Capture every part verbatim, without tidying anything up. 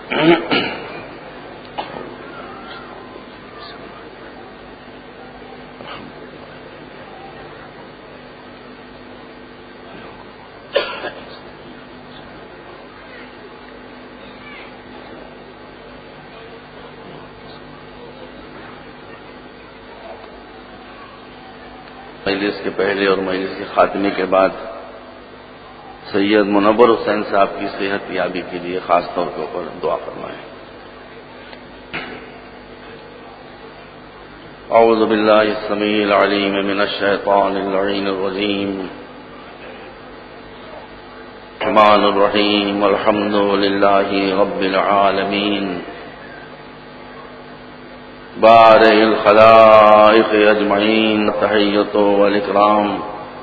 مجلس کے پہلے اور مجلس کے خاتمے کے بعد سید منور حسین صاحب کی صحت یابی کے لیے خاص طور کے اوپر دعا فرمائیں۔ اعوذ باللہ السمیع العلیم من الشیطان اللعین الرجیم، الرحمن الرحیم، الحمد للہ رب العالمین، بارئ الخلائق اجمعین، تحیۃ والاکرام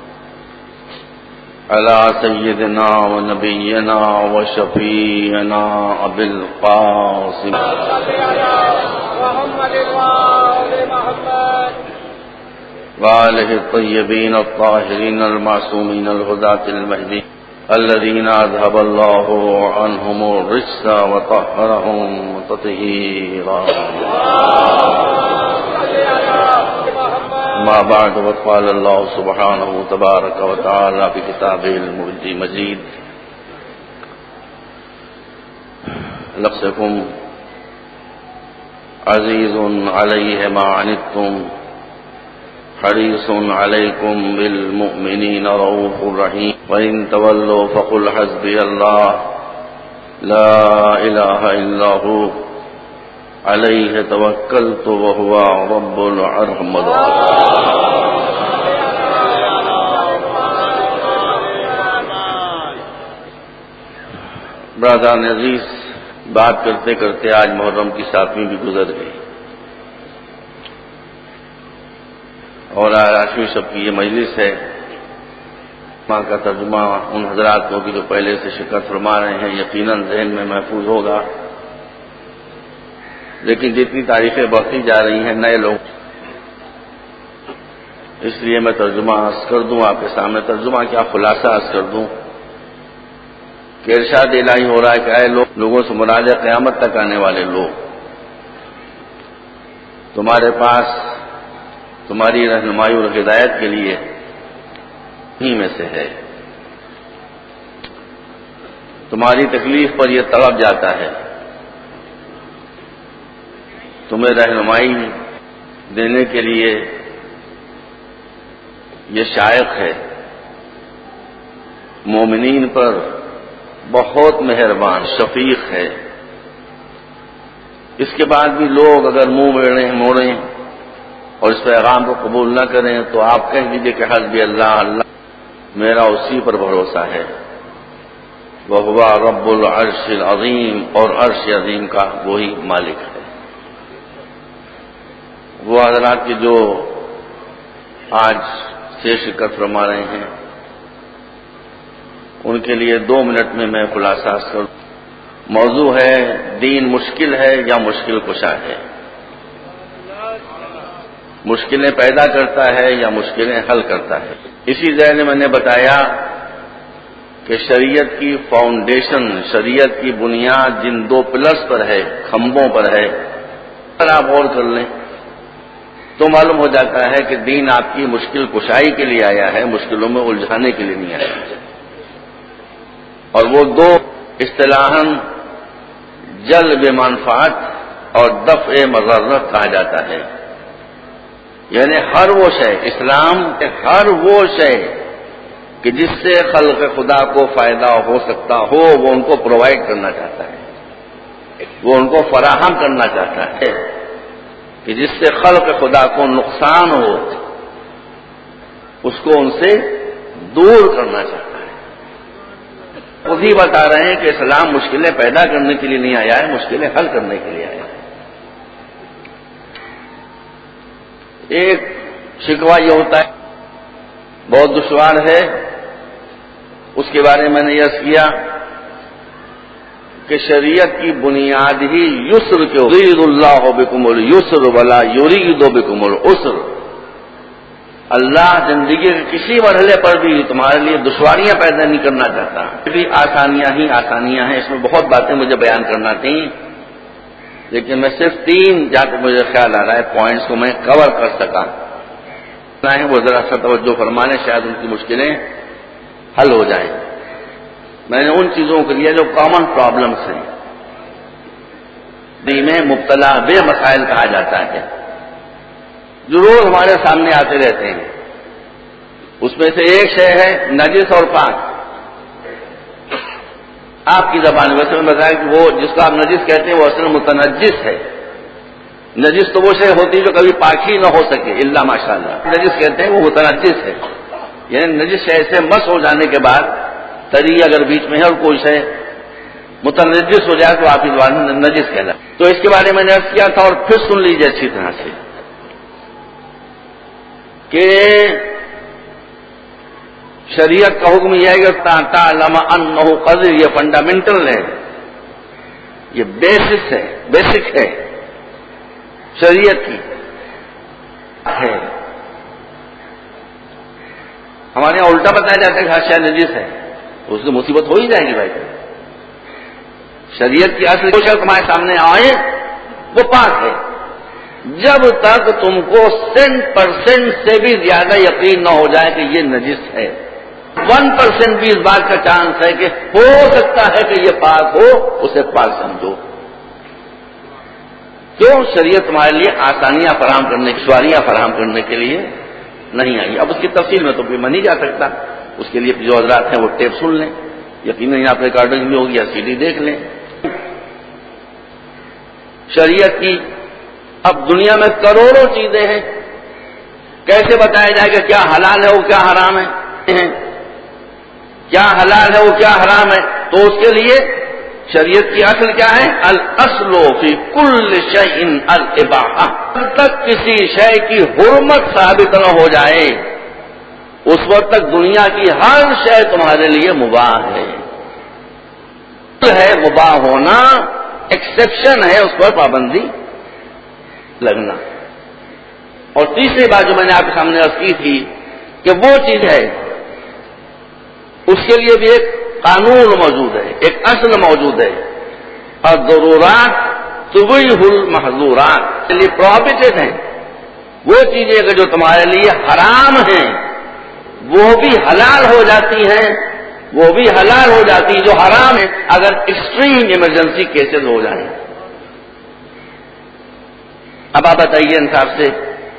علی سیدنا و نبینا و شفیعنا ابی القاسم وآلہ الطیبین الطاہرین المعصومین الہداة المہدی الذین اذھب اللہ عنہم الرجس وطہرہم تطہیرا۔ ما بعد، وقال اللہ سبحانہ تبارک و تعالی فی کتابہ المجید، لفظکم عزیز علیہ ما عنتم حریص علیکم بالمؤمنین رؤوف رحیم، وَإِن تولوا فقل حسبی اللہ لا الہ الا ہو علیہ توکلت وہو رب العرش العظیم۔ برادران عزیز، بات کرتے کرتے آج محرم کی ساتویں بھی گزر گئی، اور آج آٹھویں شب کی یہ مجلس ہے۔ ماں کا ترجمہ ان حضرات کو بھی جو پہلے سے شرکت فرما رہے ہیں یقیناً ذہن میں محفوظ ہوگا، لیکن جتنی تاریخیں بڑھتی جا رہی ہیں نئے لوگ، اس لیے میں ترجمہ عرض کر دوں آپ کے سامنے۔ ترجمہ کیا، خلاصہ عرض کر دوں کہ ارشاد الہی ہو رہا ہے کہ اے لوگ، لوگوں سے مراد ہے قیامت تک آنے والے لوگ، تمہارے پاس تمہاری رہنمائی اور ہدایت کے لیے ہی میں سے ہے، تمہاری تکلیف پر یہ تڑپ جاتا ہے، تمہیں رہنمائی دینے کے لیے یہ شائق ہے، مومنین پر بہت مہربان شفیق ہے۔ اس کے بعد بھی لوگ اگر منہ موڑیں موڑیں اور اس پیغام کو قبول نہ کریں تو آپ کہہ دیجئے کہ حسبی اللہ، اللہ میرا اسی پر بھروسہ ہے، وہو رب العرش العظیم، اور عرش عظیم کا وہی مالک ہے۔ وہ حضرات کی جو آج سے شرکت فرما رہے ہیں ان کے لیے دو منٹ میں میں خلاصہ کروں۔ موضوع ہے دین مشکل ہے یا مشکل کشا ہے، مشکلیں پیدا کرتا ہے یا مشکلیں حل کرتا ہے۔ اسی ذہن میں نے بتایا کہ شریعت کی فاؤنڈیشن، شریعت کی بنیاد جن دو پلرز پر ہے، کھمبوں پر ہے، اگر آپ غور کر لیں تو معلوم ہو جاتا ہے کہ دین آپ کی مشکل کشائی کے لیے آیا ہے، مشکلوں میں الجھانے کے لیے نہیں آیا ہے۔ اور وہ دو اصطلاحاً جلب منفعت اور دفع مضرت کہا جاتا ہے، یعنی ہر وہ شے، اسلام ہر وہ شے کہ جس سے خلق خدا کو فائدہ ہو سکتا ہو وہ ان کو پرووائڈ کرنا چاہتا ہے، وہ ان کو فراہم کرنا چاہتا ہے، کہ جس سے خلق خدا کو نقصان ہو اس کو ان سے دور کرنا چاہتا ہے۔ خود ہی بتا رہے ہیں کہ اسلام مشکلیں پیدا کرنے کے لیے نہیں آیا ہے، مشکلیں حل کرنے کے لیے آیا ہے۔ ایک شکوہ یہ ہوتا ہے بہت دشوار ہے، اس کے بارے میں نے عرض کیا کہ شریعت کی بنیاد ہی یسر کے یرید اللہ بکم اليسر ولا یرید بکم العسر، اللہ زندگی کے کسی مرحلے پر بھی تمہارے لیے دشواریاں پیدا نہیں کرنا چاہتا، بھی آسانیاں ہی آسانیاں ہیں۔ اس میں بہت باتیں مجھے بیان کرنا تھیں، لیکن میں صرف تین جہاں تک مجھے خیال آ رہا ہے پوائنٹس کو میں کور کر سکا ہے، وہ ذرا سا توجہ فرما لیں، شاید ان کی مشکلیں حل ہو جائیں۔ میں نے ان چیزوں کے لیے جو کامن پرابلمس ہیں، دین میں مبتلا بے مسائل کہا جاتا ہے، جو روز ہمارے سامنے آتے رہتے ہیں، اس میں سے ایک شے ہے نجس اور پاک۔ آپ کی زبان ویسے میں بتایا کہ وہ جس کو آپ نجس کہتے ہیں وہ اصل متنجس ہے۔ نجس تو وہ شے ہوتی ہے جو کبھی پاک ہی نہ ہو سکے الا ماشاء اللہ، نجس کہتے ہیں وہ متنجس ہے، یعنی نجس شے سے مس ہو جانے کے بعد تری اگر بیچ میں ہے اور کوئی شے متنجس ہو جائے تو آپ کی زبان میں نجس کہنا۔ تو اس کے بارے میں نے عرض کیا تھا، اور پھر سن لیجیے اچھی طرح سے کہ شریعت کا حکم یہ ہے کہ تعلم انہ قذر، یہ فنڈامنٹل ہے، یہ بیسس ہے، بیسک ہے شریعت کی ہے۔ ہمارے یہاں الٹا بتایا جاتا ہے کہ ہر شے نجس ہے، اس کی مصیبت ہو ہی جائے گی بھائی۔ شریعت کی اصل جو شے تمہارے سامنے آئے وہ پاک ہے، جب تک تم کو سینٹ پرسینٹ سے بھی زیادہ یقین نہ ہو جائے کہ یہ نجس ہے۔ ون پرسینٹ بھی اس بات کا چانس ہے کہ ہو سکتا ہے کہ یہ پاک ہو، اسے پاک سمجھو۔ کیوں؟ شریعت تمہارے لیے آسانیاں فراہم کرنے کی، سواریاں فراہم کرنے کے لیے نہیں آئی۔ اب اس کی تفصیل میں تو کوئی میں نہیں جا سکتا، اس کے لیے جو حضرات ہیں وہ ٹیپ سن لیں، یقیناً آپ ریکارڈنگ بھی ہوگی یا سی ڈی دیکھ لیں۔ شریعت کی اب دنیا میں کروڑوں چیزیں ہیں، کیسے بتایا جائے کہ کیا حلال ہے وہ کیا حرام ہے، کیا حلال ہے وہ کیا حرام ہے؟ تو اس کے لیے شریعت کی اصل کیا ہے؟ الاصل فی کل شیء الاباحہ، جب تک کسی شے کی حرمت ثابت نہ ہو جائے اس وقت تک دنیا کی ہر شے تمہارے لیے مباح ہے۔ ہے مباح ہونا، ایکسیپشن ہے اس پر پابندی لگنا۔ اور تیسری بات جو میں نے آپ کے سامنے عرض کی تھی کہ وہ چیز ہے اس کے لیے بھی ایک قانون موجود ہے، ایک اصل موجود ہے، اور ضرورات تبیح المحظورات کے لیے پروہیبٹڈ ہیں وہ چیزیں کہ جو تمہارے لیے حرام ہیں وہ بھی حلال ہو جاتی ہیں، وہ بھی حلال ہو جاتی ہیں جو حرام ہے اگر ایکسٹریم ایمرجنسی کیسز ہو جائیں۔ اب آپ بتائیے انصاف سے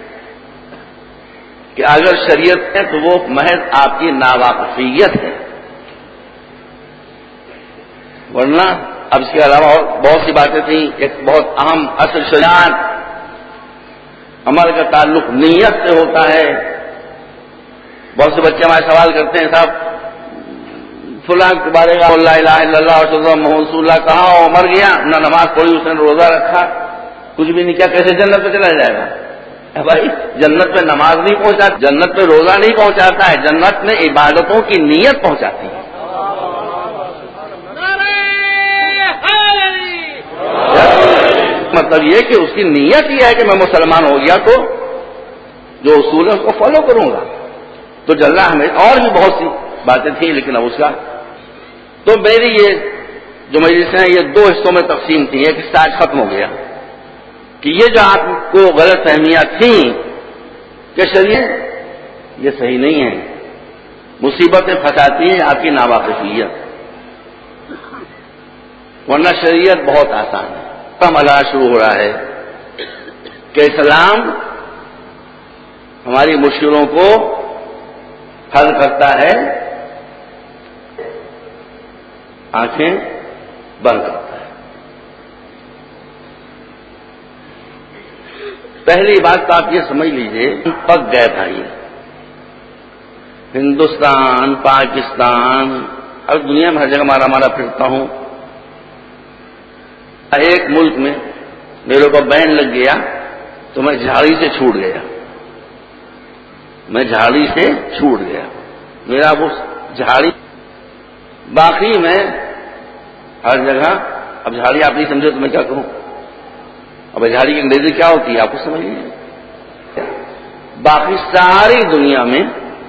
کہ اگر شریعت ہے تو وہ محض آپ کی ناواقفیت ہے، ورنہ اب اس کے علاوہ اور بہت سی باتیں تھیں۔ ایک بہت اہم اصل شریعت عمل کا تعلق نیت سے ہوتا ہے۔ بہت سے بچے ہمارے سوال کرتے ہیں صاحب فلاں کے بارے میں لا الہ الا اللہ اور محمد رسول اللہ کہا اور مر گیا، نہ نماز پڑھی، اس نے روزہ رکھا، کچھ بھی نہیں کیا، کیسے جنت پہ چلا جائے گا؟ بھائی جنت پہ نماز نہیں پہنچاتا، جنت پہ روزہ نہیں پہنچاتا ہے، جنت میں عبادتوں کی نیت پہنچاتی ہے۔ مطلب یہ کہ اس کی نیت یہ ہے کہ میں مسلمان ہو گیا تو جو اصول ہے اس کو فالو کروں گا۔ تو جلنا ہمیں اور بھی بہت سی باتیں تھیں، لیکن اب اس کا تو میری یہ جو مجلسیں ہیں یہ دو حصوں میں تقسیم تھی۔ ایک حصہ آج ختم ہو گیا کہ یہ جو آپ کو غلط فہمیاں تھیں کہ شریعت یہ صحیح نہیں ہے، مصیبتیں پھنساتی ہیں آپ کی ناواقفیت، ورنہ شریعت بہت آسان ہے۔ عملہ شروع ہو رہا ہے کہ اسلام ہماری مشکلوں کو حل کرتا ہے، آنکھیں بند کرتا ہے۔ پہلی بات تو آپ یہ سمجھ لیجئے پک گئے تھا، یہ ہندوستان، پاکستان، اور دنیا میں ہر جگہ مارا مارا پھرتا ہوں۔ ایک ملک میں میرے اوپر بین لگ گیا تو میں جھاڑی سے چھوٹ گیا، میں جھاڑی سے چھوٹ گیا، میرا وہ جھاڑی باقی میں ہر جگہ۔ اب جھاڑی آپ نہیں سمجھے تو میں کیا کروں؟ اب جھاڑی کی انگریزی کیا ہوتی ہے آپ کو سمجھ لیجیے۔ باقی ساری دنیا میں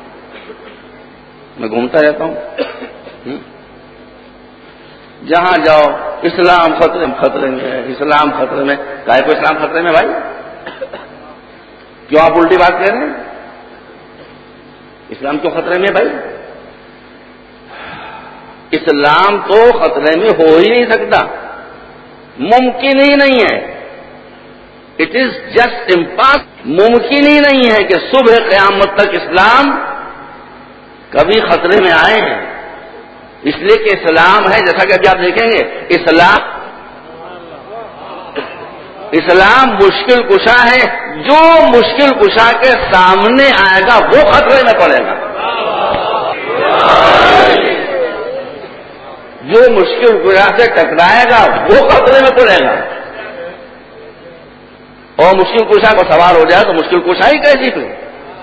میں گھومتا رہتا ہوں، جہاں جاؤ اسلام خطرے خطرے میں ہے، اسلام خطرے میں. کائے کو اسلام خطرے میں بھائی؟ کیوں آپ الٹی بات کہہ رہے ہیں؟ اسلام کیوں خطرے میں بھائی؟ اسلام تو خطرے میں ہو ہی نہیں سکتا، ممکن ہی نہیں ہے. It is just impossible. ممکن ہی نہیں ہے کہ صبح قیامت تک اسلام کبھی خطرے میں آئے ہیں. اس لیے کہ اسلام ہے، جیسا کہ ابھی آپ دیکھیں گے، اسلام اسلام مشکل کشا ہے. جو مشکل کشا کے سامنے آئے گا وہ خطرے میں پڑے گا. جو مشکل کشا سے ٹکرائے گا وہ خطرے میں پڑے گا. اور مشکل کشا کو سوار ہو جائے تو مشکل کشا ہی کیسی پھر؟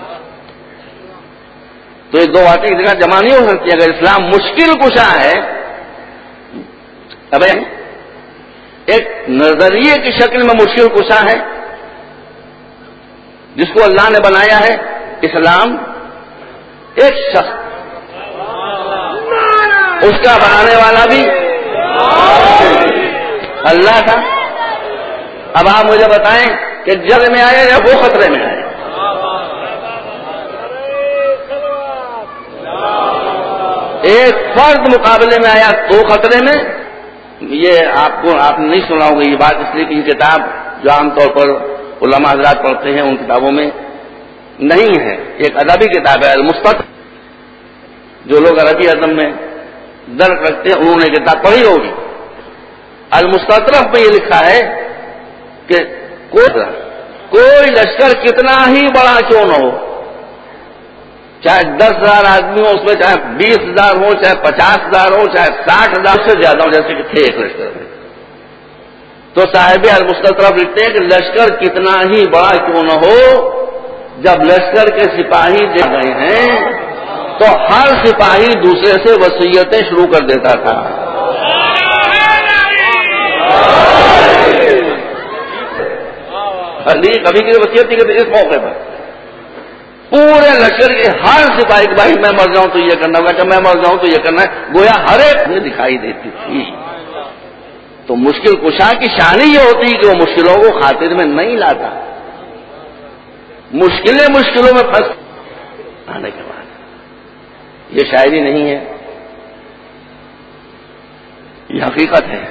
تو یہ دو باتیں ایک جگہ جمع نہیں ہو سکتی. اگر اسلام مشکل کشا ہے، اب ایک نظریے کی شکل میں مشکل کشا ہے جس کو اللہ نے بنایا ہے اسلام، ایک شخص، اس کا بنانے والا بھی اللہ تھا. اب آپ مجھے بتائیں کہ جل میں آئے یا وہ خطرے میں آئے؟ ایک فرد مقابلے میں آیا تو خطرے میں. یہ آپ کو آپ نے نہیں سنا ہوگا یہ بات، اس لیے کہ یہ کتاب جو عام طور پر علماء حضرات پڑھتے ہیں ان کتابوں میں نہیں ہے. ایک ادبی کتاب ہے المستطرف. جو لوگ عربی ادب میں درک رکھتے ہیں انہوں نے کتاب پڑھی ہوگی. المستطرف میں یہ لکھا ہے کہ کوئی لشکر کتنا ہی بڑا کیوں نہ ہو، چاہے دس ہزار آدمی ہو اس میں، چاہے بیس ہزار ہو، چاہے پچاس ہزار ہو، چاہے ساٹھ ہزار سے زیادہ ہو، جیسے کہ تھے ایک لشکر میں، تو صاحب المستطرف لکھتے ہیں کہ لشکر کتنا ہی بڑا کیوں نہ ہو، جب لشکر کے سپاہی دے گئے ہیں تو ہر سپاہی دوسرے سے وصیتیں شروع کر دیتا تھا. کبھی کی وصیت نہیں کرتے. اس موقع پر پورے لشکر کے ہر سپاہی کہ بھائی میں مر جاؤں تو یہ کرنا ہوگا، میں مر جاؤں تو یہ کرنا ہے، گویا ہر ایک میں دکھائی دیتی تھی. تو مشکل کشا کی شان ہی یہ ہوتی کہ وہ مشکلوں کو خاطر میں نہیں لاتا. مشکلیں مشکلوں میں پھنس آنے کے بعد یہ شاعری نہیں ہے، یہ حقیقت ہے.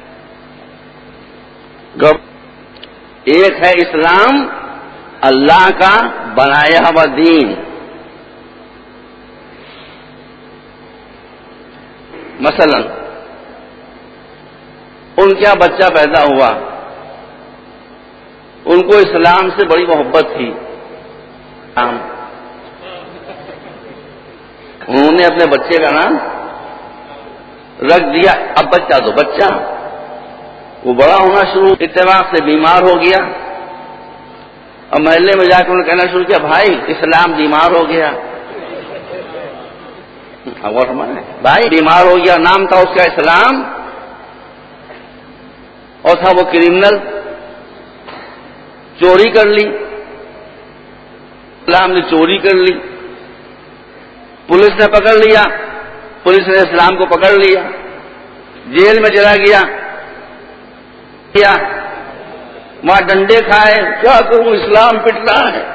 ایک ہے اسلام، اللہ کا بنایا ہوا دین. مثلا ان کا بچہ پیدا ہوا، ان کو اسلام سے بڑی محبت تھی. انہوں نے اپنے بچے کا نام رکھ دیا اب بچہ تو بچہ. وہ بڑا ہونا شروع، اتفاق سے بیمار ہو گیا، اور محلے میں جا کے انہوں نے کہنا شروع کیا بھائی اسلام بیمار ہو گیا. بھائی بیمار ہو گیا، نام تھا اس کا اسلام، اور تھا وہ کرمنل، چوری کر لی. اسلام نے چوری کر لی، پولیس نے پکڑ لیا، پولیس نے اسلام کو پکڑ لیا، جیل میں چلا گیا، وہاں ڈنڈے کھائے. کیا کروں اسلام پٹ رہا ہے،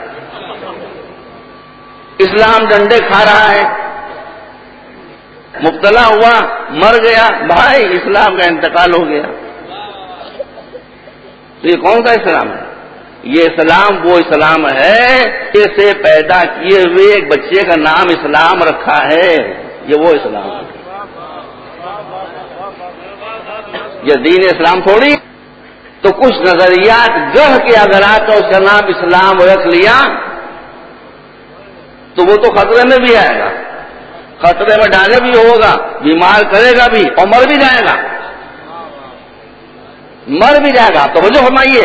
اسلام ڈنڈے کھا رہا ہے. مبتلا ہوا، مر گیا، بھائی اسلام کا انتقال ہو گیا. تو یہ کون سا اسلام ہے؟ یہ اسلام وہ اسلام ہے کہ سے پیدا کیے ہوئے ایک بچے کا نام اسلام رکھا ہے. یہ وہ اسلام ہے. یہ دین اسلام تھوڑی. تو کچھ نظریات گڑھ کے اگر آپ نے اس کا نام اسلام رکھ لیا تو وہ تو خطرے میں بھی آئے گا، خطرے میں ڈالے بھی ہوگا، بیمار کرے گا بھی، اور مر بھی جائے گا. مر بھی جائے گا. تو وجہ فرمائیے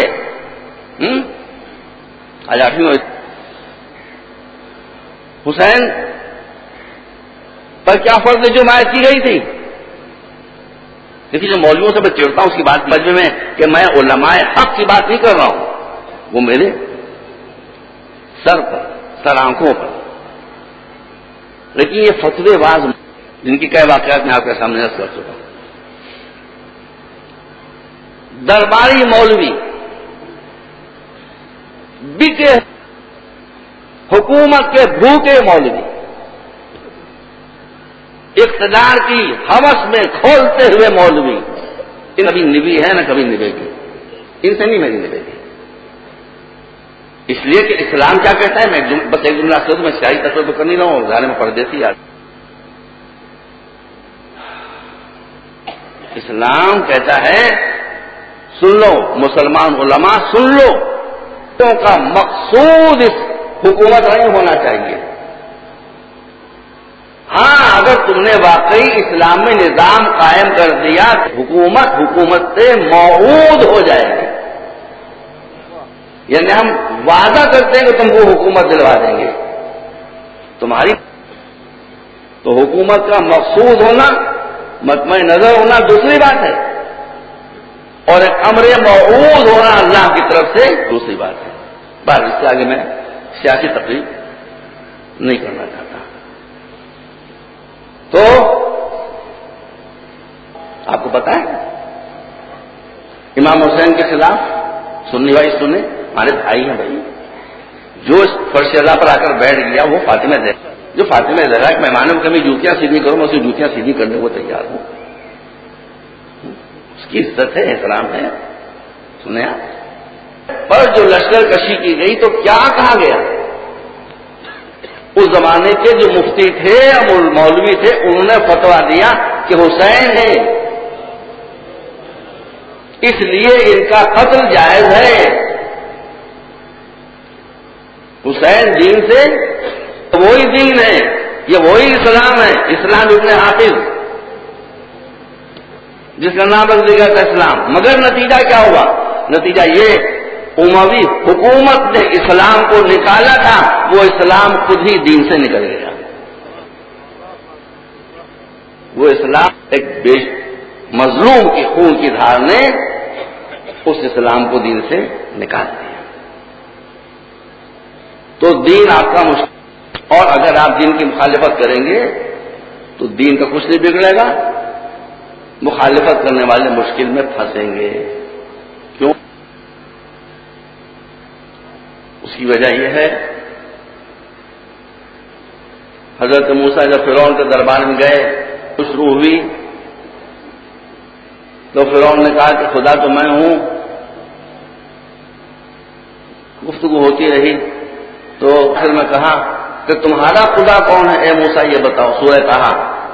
آج آٹھویں حسین پر کیا فرض جو مائع کی گئی تھی. دیکھیے جو مولویوں سے میں چڑھتا ہوں اس کی بات مجمع میں کہ میں علماء حق کی بات نہیں کر رہا ہوں، وہ میرے سر پر سر آنکھوں پر. لیکن یہ فتوے باز جن کی کئی واقعات میں آپ کے سامنے عرض کر چکا ہوں. درباری مولوی بکے حکومت کے بھوکے مولوی اقتدار کی ہوس میں کھولتے ہوئے مولوی یہ کبھی نبی ہے نہ کبھی نبے گی. ان سے نہیں میری نبے گی. اس لیے کہ اسلام کیا کہتا ہے, میں بس ایک جملہ سے میں سیاہی تصور کر نہیں رہا ہوں, ظاہر میں پردیسی یاد. اسلام کہتا ہے سن لو مسلمان علماء سن لو, تو کا مقصود اس حکومت نہیں ہونا چاہیے. ہاں اگر تم نے واقعی اسلام میں نظام قائم کر دیا حکومت حکومت سے موعود ہو جائے گی. یعنی ہم وعدہ کرتے ہیں کہ تم کو حکومت دلوا دیں گے تمہاری. تو حکومت کا مقصود ہونا مطمئن نظر ہونا دوسری بات ہے, اور ایک امر موعود ہونا اللہ کی طرف سے دوسری بات ہے. بس اس سے آگے میں سیاسی تقریر نہیں کرنا چاہتا. تو آپ کو پتا ہے امام حسین کے خلاف سنی بھائی سنے, ہمارے بھائی ہیں بھائی, جو اس فرش اللہ پر آ کر بیٹھ گیا وہ فاطمہ دے جو فاطمہ زہرا کہ مہمانوں کی کمی جوتیاں سیدھی کروں میں اسے جوتیاں سیدھی کرنے کو تیار ہوں. اس کی عزت ہے, احترام ہے. سنیا پر جو لشکر کشی کی گئی تو کیا کہا گیا, اس زمانے کے جو مفتی تھے مولوی تھے انہوں نے فتویٰ دیا کہ حسین ہے اس لیے ان کا قتل جائز ہے. حسین دین سے وہی دین ہے, یہ وہی اسلام ہے, اسلام ابن حافظ جس کا نام رکھ دیا تھا اسلام. مگر نتیجہ کیا ہوا, نتیجہ یہ اموی حکومت نے اسلام کو نکالا تھا, وہ اسلام خود ہی دین سے نکل گیا. وہ اسلام ایک بے مظلوم کی خون کی دھار نے اس اسلام کو دین سے نکال دیا. تو دین آپ کا مشکل, اور اگر آپ دین کی مخالفت کریں گے تو دین کا کچھ نہیں بگڑے گا, مخالفت کرنے والے مشکل میں پھنسیں گے. کیوں؟ اس کی وجہ یہ ہے حضرت موسیٰ جب فرعون کے دربار میں گئے شروع ہوئی تو فرعون نے کہا کہ خدا تو میں ہوں. گفتگو ہوتی رہی تو پھر میں کہا کہ تمہارا خدا کون ہے اے موسیٰ یہ بتاؤ. سورہ کہا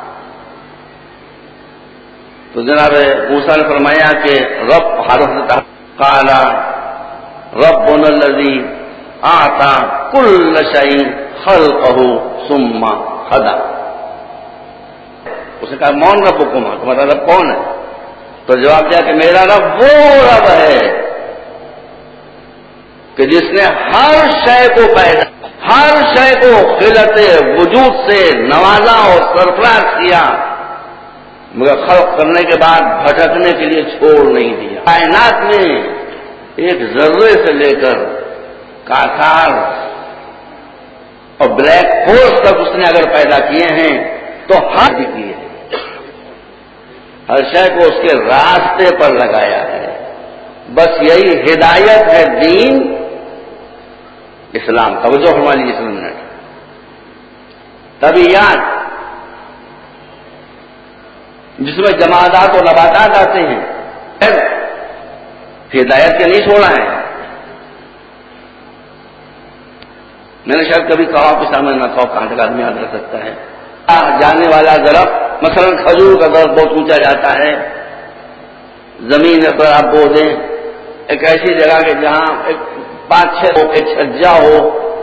تو جناب موسیٰ نے فرمایا کہ رب حضرت قال ربنا الذی اعطى كل شيء خلقه ثم هدى. اس نے کہا مون رب حکم ہے, تمہارا رب کون ہے؟ تو جواب دیا کہ میرا رب وہ رب ہے کہ جس نے ہر شے کو پیدا ہر شے کو خلقت وجود سے نوازا اور سرفراز کیا, مگر خلق کرنے کے بعد بھٹکنے کے لیے چھوڑ نہیں دیا. کائنات میں ایک ذرے سے لے کر کاکار اور بلیک ہولز تک اس نے اگر پیدا کیے ہیں تو ہر بھی کیے ہیں, ہر شے کو اس کے راستے پر لگایا ہے. بس یہی ہدایت ہے دین اسلام. توجہ فرما لیجیے اس منٹ. طبیعیات جس میں جمادات اور نباتات آتے ہیں ہدایت کے نہیں چھوڑا ہے. میں نے شاید کبھی کہا کہ سامنے نہ کہا کہاں تک آدمی یاد رکھ سکتا ہے. جانے والا درخت مثلا کھجور کا درخت بہت اونچا جاتا ہے, زمین پر آپ بو دیں ایک ایسی جگہ کہ جہاں ایک پانچ چھ ہو ایک چھجا ہو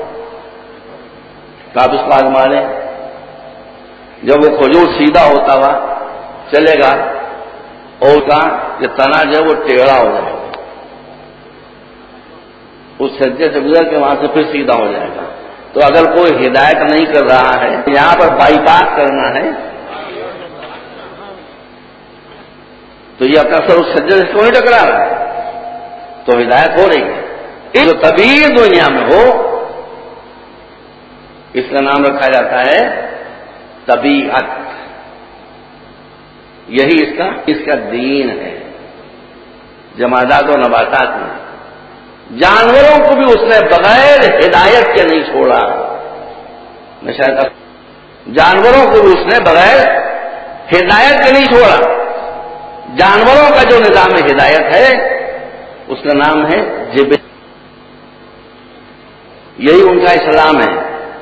تو آپ اس کو آزما لیں. جب وہ کھجور سیدھا ہوتا ہوا چلے گا اور کا یہ تنا جو ہے وہ ٹیڑھا ہو جائے گا, اس چھجے سے گزر کے وہاں سے پھر سیدھا ہو جائے گا. تو اگر کوئی ہدایت نہیں کر رہا ہے یہاں پر بائی پاس کرنا ہے تو یہ اپنا سر اس چھجے سے کیوں نہیں ٹکرا رہا ہے؟ تو ہدایت ہو رہی ہے. جو طبیعی دنیا میں ہو اس کا نام رکھا جاتا ہے طبیعت. یہی اس کا اس کا دین ہے. جمادات و نباتات میں جانوروں کو بھی اس نے بغیر ہدایت کے نہیں چھوڑا. میں شاید جانوروں کو بھی اس نے بغیر ہدایت کے نہیں چھوڑا. جانوروں کا جو نظام ہدایت ہے اس کا نام ہے جبل. یہی ان کا اسلام ہے.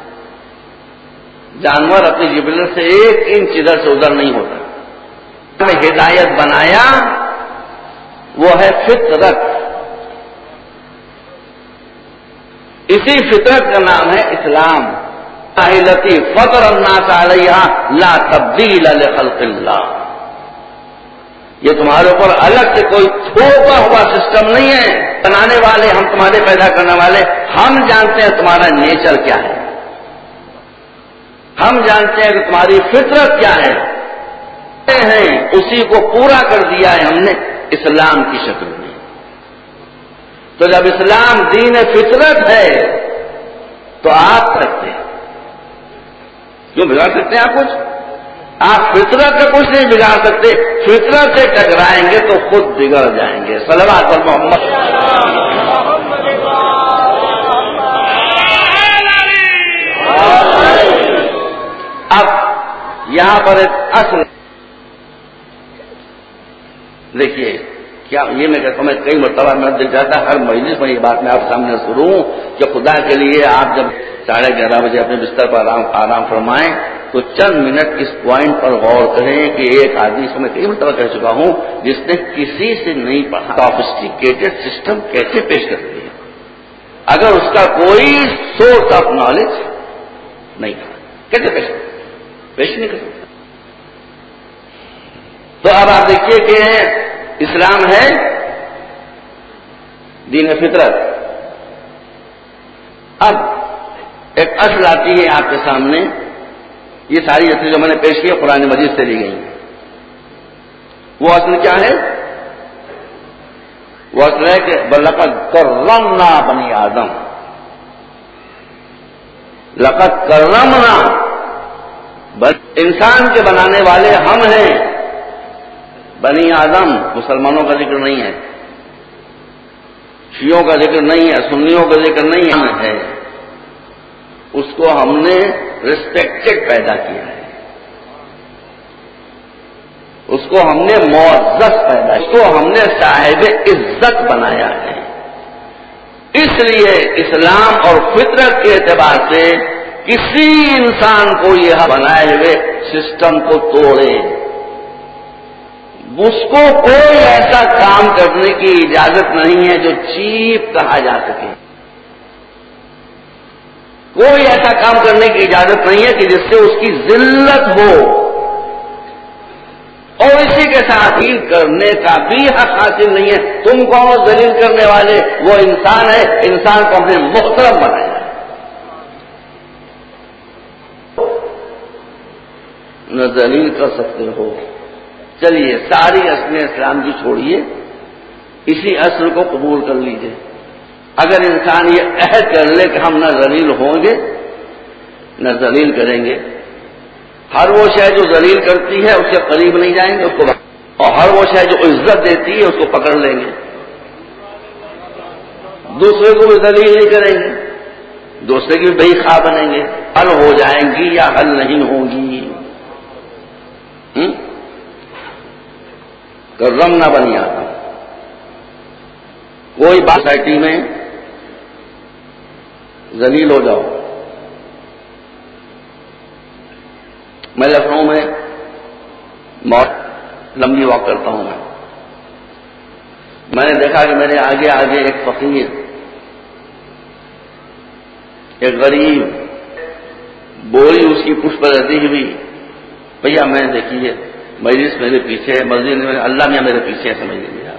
جانور اپنی جبلت سے ایک انچ ادھر سے ادھر نہیں ہوتا. ہدایت بنایا وہ ہے فطرت. اسی فطرت کا نام ہے اسلام. التی فطر الناس علیہا لا تبدیل لخلق اللہ. یہ تمہارے اوپر الگ سے کوئی تھوپا ہوا سسٹم نہیں ہے. بنانے والے ہم، تمہارے پیدا کرنے والے ہم جانتے ہیں تمہارا نیچر کیا ہے. ہم جانتے ہیں کہ تمہاری فطرت کیا ہے. ہیں اسی کو پورا کر دیا ہے ہم نے اسلام کی شکل میں. تو جب اسلام دین فطرت ہے تو آپ سکتے ہیں. کیوں بگاڑ سکتے ہیں آپ کچھ؟ آپ فطرت کا کچھ نہیں بگاڑ سکتے. فطرت سے ٹکرائیں گے تو خود بگڑ جائیں گے. صلوات پر محمد. اب یہاں پر ایک اصل دیکھیے کیا یہ میں کہتا ہوں، میں کئی مرتبہ میں دل چاہتا ہر مجلس میں یہ بات میں آپ سامنے ضرور ہوں کہ خدا کے لیے آپ جب ساڑھے گیارہ بجے اپنے بستر پر آرام آرام فرمائیں تو چند منٹ اس پوائنٹ پر غور کریں کہ ایک آدمی سے میں کئی مرتبہ کہہ چکا ہوں جس نے کسی سے نہیں پڑھا سافسٹیکیٹڈ سسٹم کیسے پیش کرتی ہے اگر اس کا کوئی سورس آف نالج نہیں تھا. کیسے پیش پیش نہیں کر سکتا. تو اب آپ دیکھیے کہ اسلام ہے دین فطرت. اب ایک اصل آتی ہے آپ کے سامنے. یہ ساری اصل جو میں نے پیش کی قرآن مجید سے لی گئی. وہ اصل کیا ہے؟ وہ اصل ہے کہ لقد کرمنا بنی آدم. لقد کرمنا، انسان کے بنانے والے ہم ہیں. بنی آدم مسلمانوں کا ذکر نہیں ہے، شیعوں کا ذکر نہیں ہے، سنیوں کا ذکر نہیں ہے. اس کو ہم نے ریسپیکٹڈ پیدا کیا ہے. اس کو ہم نے معزز پیدا، اس کو ہم نے صاحب عزت بنایا ہے. اس لیے اسلام اور فطرت کے اعتبار سے کسی انسان کو یہ بنائے ہوئے سسٹم کو توڑے، اس کو کوئی ایسا کام کرنے کی اجازت نہیں ہے جو چیپ کہا جا سکے. کوئی ایسا کام کرنے کی اجازت نہیں ہے کہ جس سے اس کی ذلت ہو، اور اسی کے ساتھ ہی کرنے کا بھی حق حاصل نہیں ہے. تم کون ذلیل کرنے والے؟ وہ انسان ہے، انسان کو ہم نے محترم بنایا ہے. نہ ذلیل کر سکتے ہو. چلیے ساری اصل اسلام کی چھوڑیے، اسی اصل کو قبول کر لیجئے. اگر انسان یہ عہد کر لے کہ ہم نہ ذلیل ہوں گے نہ ذلیل کریں گے، ہر وہ شے جو ذلیل کرتی ہے اس کے قریب نہیں جائیں گے اس کو، اور ہر وہ شے جو عزت دیتی ہے اس کو پکڑ لیں گے. دوسرے کو بھی ذلیل نہیں کریں گے، دوسرے کی بھی بے خواہ بنیں گے. حل ہو جائیں گی یا حل نہیں ہوں گی. کرم نہ بنی آتا. کوئی بات سوسائٹی میں ذلیل ہو جاؤ. میں لکھنؤ میں بہت لمبی واک کرتا ہوں. میں میں نے دیکھا کہ میرے آگے آگے ایک فقیر، ایک غریب، بوری اس کی پشت پر رہتی ہوئی. بھیا میں دیکھیے مجلس میرے پیچھے ہے، مسجد میں اللہ میاں میرے پیچھے ہے، سمجھ لیجیے آپ.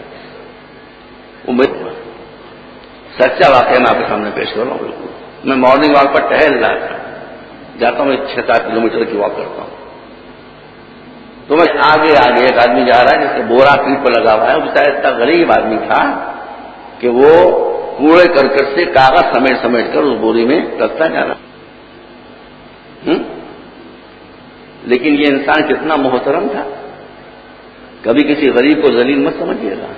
سچا واقعہ میں آپ کے سامنے پیش کر رہا ہوں. بالکل میں مارننگ واک پر ٹہل رہا تھا، جاتا ہوں چھ سات کلو میٹر کی واک کرتا ہوں. تو میں آگے آگے ایک آدمی جا رہا ہے جس سے بورا پیٹ پر لگا ہوا ہے. وہ شاید اتنا غریب آدمی تھا کہ وہ کوڑے کرکٹ سے کاغذ سمیٹ سمیٹ کر اس بوری میں رکھتا جا رہا. ہم؟ لیکن یہ انسان کتنا محترم تھا. کبھی کسی غریب کو ذلیل مت سمجھیے گا.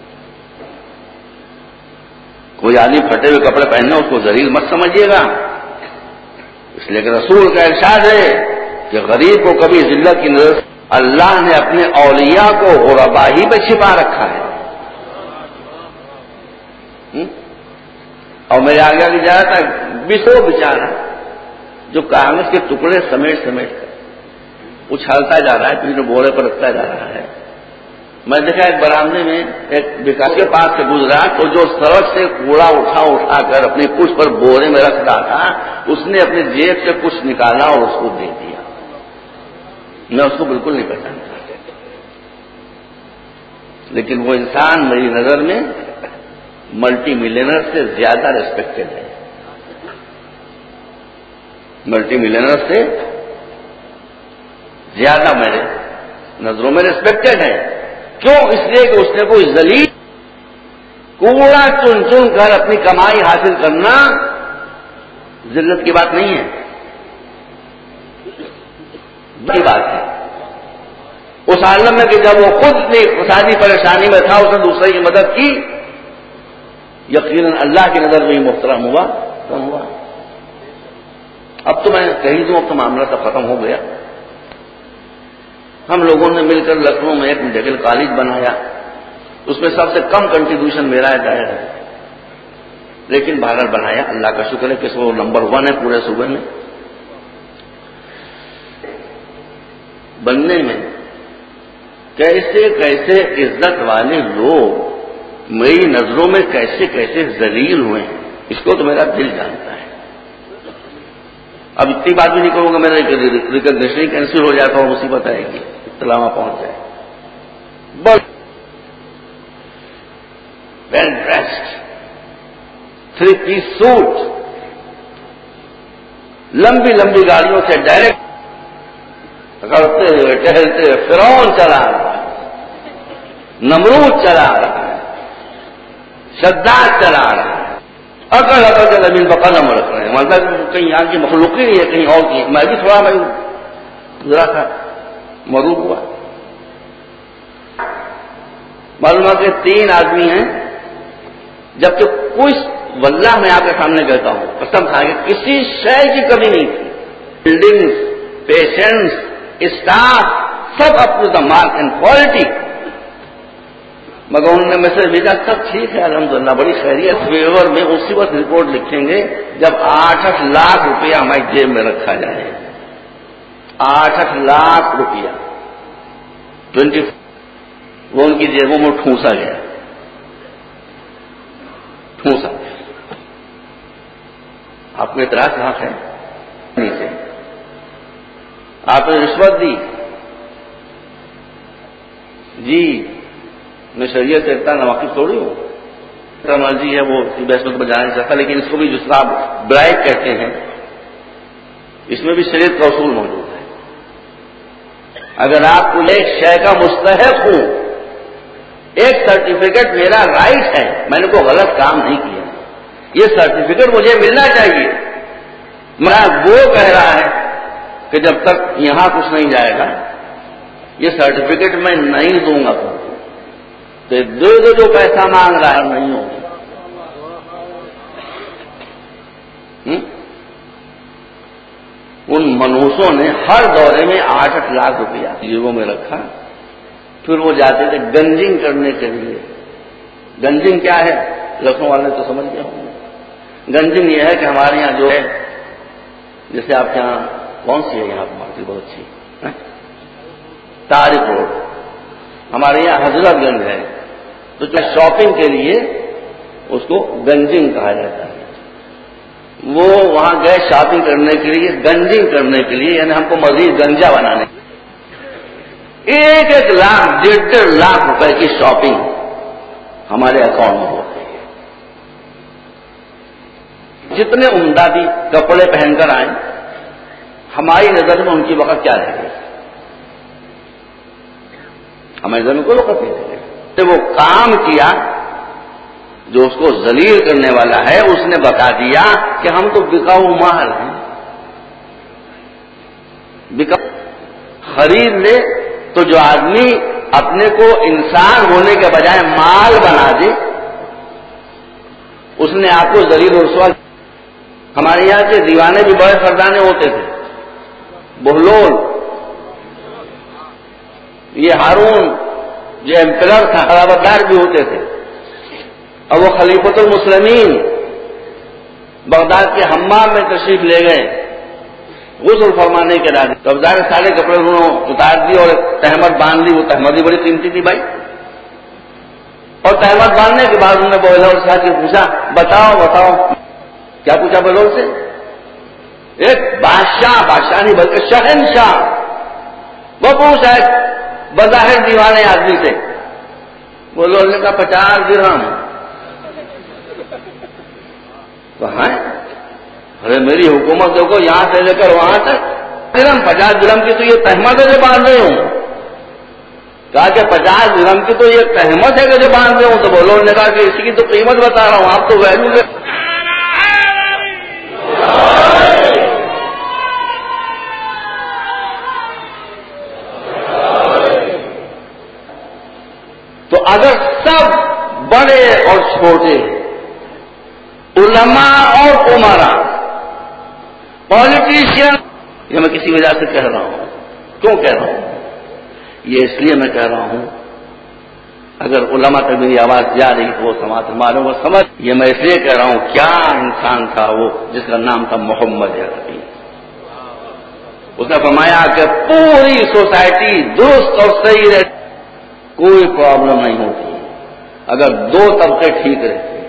کوئی آدمی پھٹے ہوئے کپڑے پہننا اس کو ذلیل مت سمجھیے گا. اس لیے کہ رسول کا ارشاد ہے کہ غریب کو کبھی ذلت کی نظر. اللہ نے اپنے اولیاء کو غربا ہی میں چھپا رکھا ہے. اور میرے آگے آگے جا رہا تھا بسو بیچارہ جو کاغذ کے ٹکڑے سمیٹ سمیٹ کر اچھالتا جا رہا ہے, پیچھے بورے پر رکھتا جا رہا ہے. میں دیکھا ایک برآمدے میں ایک وکاس کے پاس سے گزرا تو جو سڑک سے کوڑا اٹھا اٹھا کر اپنی پشت پر بورے میں رکھ رہا تھا, اس نے اپنی جیب سے کچھ نکالا اور اس کو دے دیا. میں اس کو بالکل نہیں پہچانتا, لیکن وہ انسان میری نظر میں ملٹی ملینر سے زیادہ ریسپیکٹڈ ہے. ملٹی ملینر سے زیادہ میرے نظروں میں ریسپیکٹڈ ہے. کیوں؟ اس لیے کہ اس نے کوئی ذلیل کوڑا چن چن کر اپنی کمائی حاصل کرنا ذلت کی بات نہیں ہے, بڑی بات ہے. اس عالم میں کہ جب وہ خود نے اقتصادی پریشانی میں تھا, اس نے دوسرے کی مدد کی, یقیناً اللہ کی نظر میں ہی محترم ہوا. کون ہوا؟ اب تو میں کہہ دوں, اب تو معاملہ سب ختم ہو گیا. ہم لوگوں نے مل کر لکھنؤ میں ایک میڈیکل کالج بنایا. اس میں سب سے کم کنٹریبیوشن میرا ظاہر ہے, لیکن بھارت بنایا. اللہ کا شکر ہے کہ وہ نمبر ون ہے پورے صوبے میں. بننے میں کیسے کیسے عزت والے لوگ میری نظروں میں کیسے کیسے ذلیل ہوئے ہیں, اس کو تو میرا دل جانتا ہے. اب اتنی بات بھی نہیں کروں گا, میرا ریکگنیشن کینسل ہو جائے تو مصیبت آئے گی, اطلاع پہنچ جائے. بس well dressed, three piece suit, لمبی لمبی گاڑیوں سے ڈائریکٹ کرتے ہوئے ٹہلتے ہوئے فرعون چلا رہا ہے, نمرود چلا رہا ہے, شداد چلا رہا ہے, اکڑ اکڑ کے زمین پر قدم رکھ رہے ہیں. مطلب کہیں یہاں کی مخلوق ہی نہیں ہے, کہیں اور کی. میں بھی تھوڑا میں گزرا تھا, مرور ہوا. معلوم ہے کہ تین آدمی ہیں, جبکہ کچھ واللہ میں آپ کے سامنے کہتا ہوں, قسم کھا کے کسی شے کی کمی نہیں تھی. بلڈنگس, پیشنٹس, اسٹاف سب up to the mark and quality. مگر انہوں نے میسج بھیجا سب ٹھیک ہے الحمدللہ, بڑی خیریت. فیور میں اسی وقت رپورٹ لکھیں گے جب آٹھ آٹھ لاکھ روپیہ ہماری جیب میں رکھا جائے. آٹھ آٹھ لاکھ روپیہ ٹوینٹی وہ ان کی جیبوں میں ٹھونسا گیا, ٹھونسا. آپ کو اعتراض حق ہے نہیں سے, آپ نے رشوت دی. جی میں شریعت سے اتنا ناواقف تھوڑی ہوں, ٹیکنالوجی ہے وہ بحث میں جانا نہیں چاہتا, لیکن اس کو بھی جس طرح آپ برائب کہتے ہیں, اس میں بھی شریعت کا اصول موجود ہے. اگر آپ کو ایک شے کا مستحق ہوں, ایک سرٹیفکیٹ میرا رائٹ ہے, میں نے کوئی غلط کام نہیں کیا, یہ سرٹیفکیٹ مجھے ملنا چاہیے. میں وہ کہہ رہا ہے کہ جب تک یہاں کچھ نہیں جائے گا یہ سرٹیفکیٹ میں نہیں دوں گا. تو دو دو جو پیسہ مانگ رہا ہے نہیں ہوگا. ان منوسوں نے ہر دورے میں آٹھ آٹھ لاکھ روپیہ جیبوں میں رکھا, پھر وہ جاتے تھے گنجنگ کرنے کے لیے. گنجنگ کیا ہے لکھنؤ والے تو سمجھ گئے ہوں گے. گنجنگ یہ ہے کہ ہمارے یہاں جو ہے, جیسے آپ کے یہاں کون سی ہے یہاں مارکیٹ بہت اچھی طارق روڈ, ہمارے یہاں حضرت گنج ہے, تو جو شاپنگ کے لیے اس کو گنجنگ کہا جاتا ہے. وہ وہاں گئے شاپنگ کرنے کے لیے, گنجنگ کرنے کے لیے, یعنی ہم کو مزید گنجا بنانے. ایک ایک لاکھ ڈیڑھ ڈیڑھ لاکھ روپے کی شاپنگ ہمارے اکاؤنٹ میں ہوتی ہے. جتنے عمدہ بھی کپڑے پہن کر آئیں, ہماری نظر میں ان کی وقت کیا رہے گی؟ ہماری نظر میں کوئی وقت نہیں رہے گی. تو وہ کام کیا جو اس کو ذلیل کرنے والا ہے, اس نے بتا دیا کہ ہم تو بکاؤ مال ہیں. بکا خرید لے تو جو آدمی اپنے کو انسان ہونے کے بجائے مال بنا دے اس نے آپ کو ذلیل و رسوا. ہمارے یہاں کے دیوانے بھی بڑے سردانے ہوتے تھے. بہلول یہ ہارون جو ایمپرر تھا خلافت بھی ہوتے تھے اور وہ خلیفۃ المسلمین بغداد کے حمام میں تشریف لے گئے غسل فرمانے کے بعد. تو اب ظاہر سارے کپڑے انہوں نے اتار دی اور تہمت باندھ لی. وہ تہمت بھی بڑی قیمتی تھی بھائی. اور تہمت باندھنے کے بعد انہوں نے بہلول سے آ کے پوچھا بتاؤ بتاؤ کیا پوچھا بہلول سے؟ ایک بادشاہ بادشاہ نہیں بلکہ شہنشاہ وہ پوچھا ہے بظاہر دیوانے آدمی سے. بہلول نے کہا پچاس درہم. کہاں ہے؟ ارے میری حکومت دیکھو یہاں سے لے کر وہاں تک درہم پچاس درہم کی تو یہ تہمت ہے جو باندھ رہے ہوں. کہا کہ پچاس درہم کی تو یہ تہمت ہے کہ جو باندھ رہے ہوں. تو بہلول نے کہا کہ اس کی تو قیمت بتا رہا ہوں آپ تو ویلو لے. تو اگر سب بڑے اور چھوٹے علماء اور عمراء پالیٹیشین، یہ میں کسی وجہ سے کہہ رہا ہوں. کیوں کہہ رہا ہوں؟ یہ اس لیے میں کہہ رہا ہوں اگر علماء تک میری آواز جا رہی تو وہ سماعت ماروں وہ سمجھ. یہ میں اس لیے کہہ رہا ہوں کیا انسان تھا وہ جس کا نام تھا محمد عربی. اس نے فرمایا کہ پوری سوسائٹی درست اور صحیح رہے کوئی پرابلم نہیں ہوتی اگر دو طبقے ٹھیک رہتے ہیں.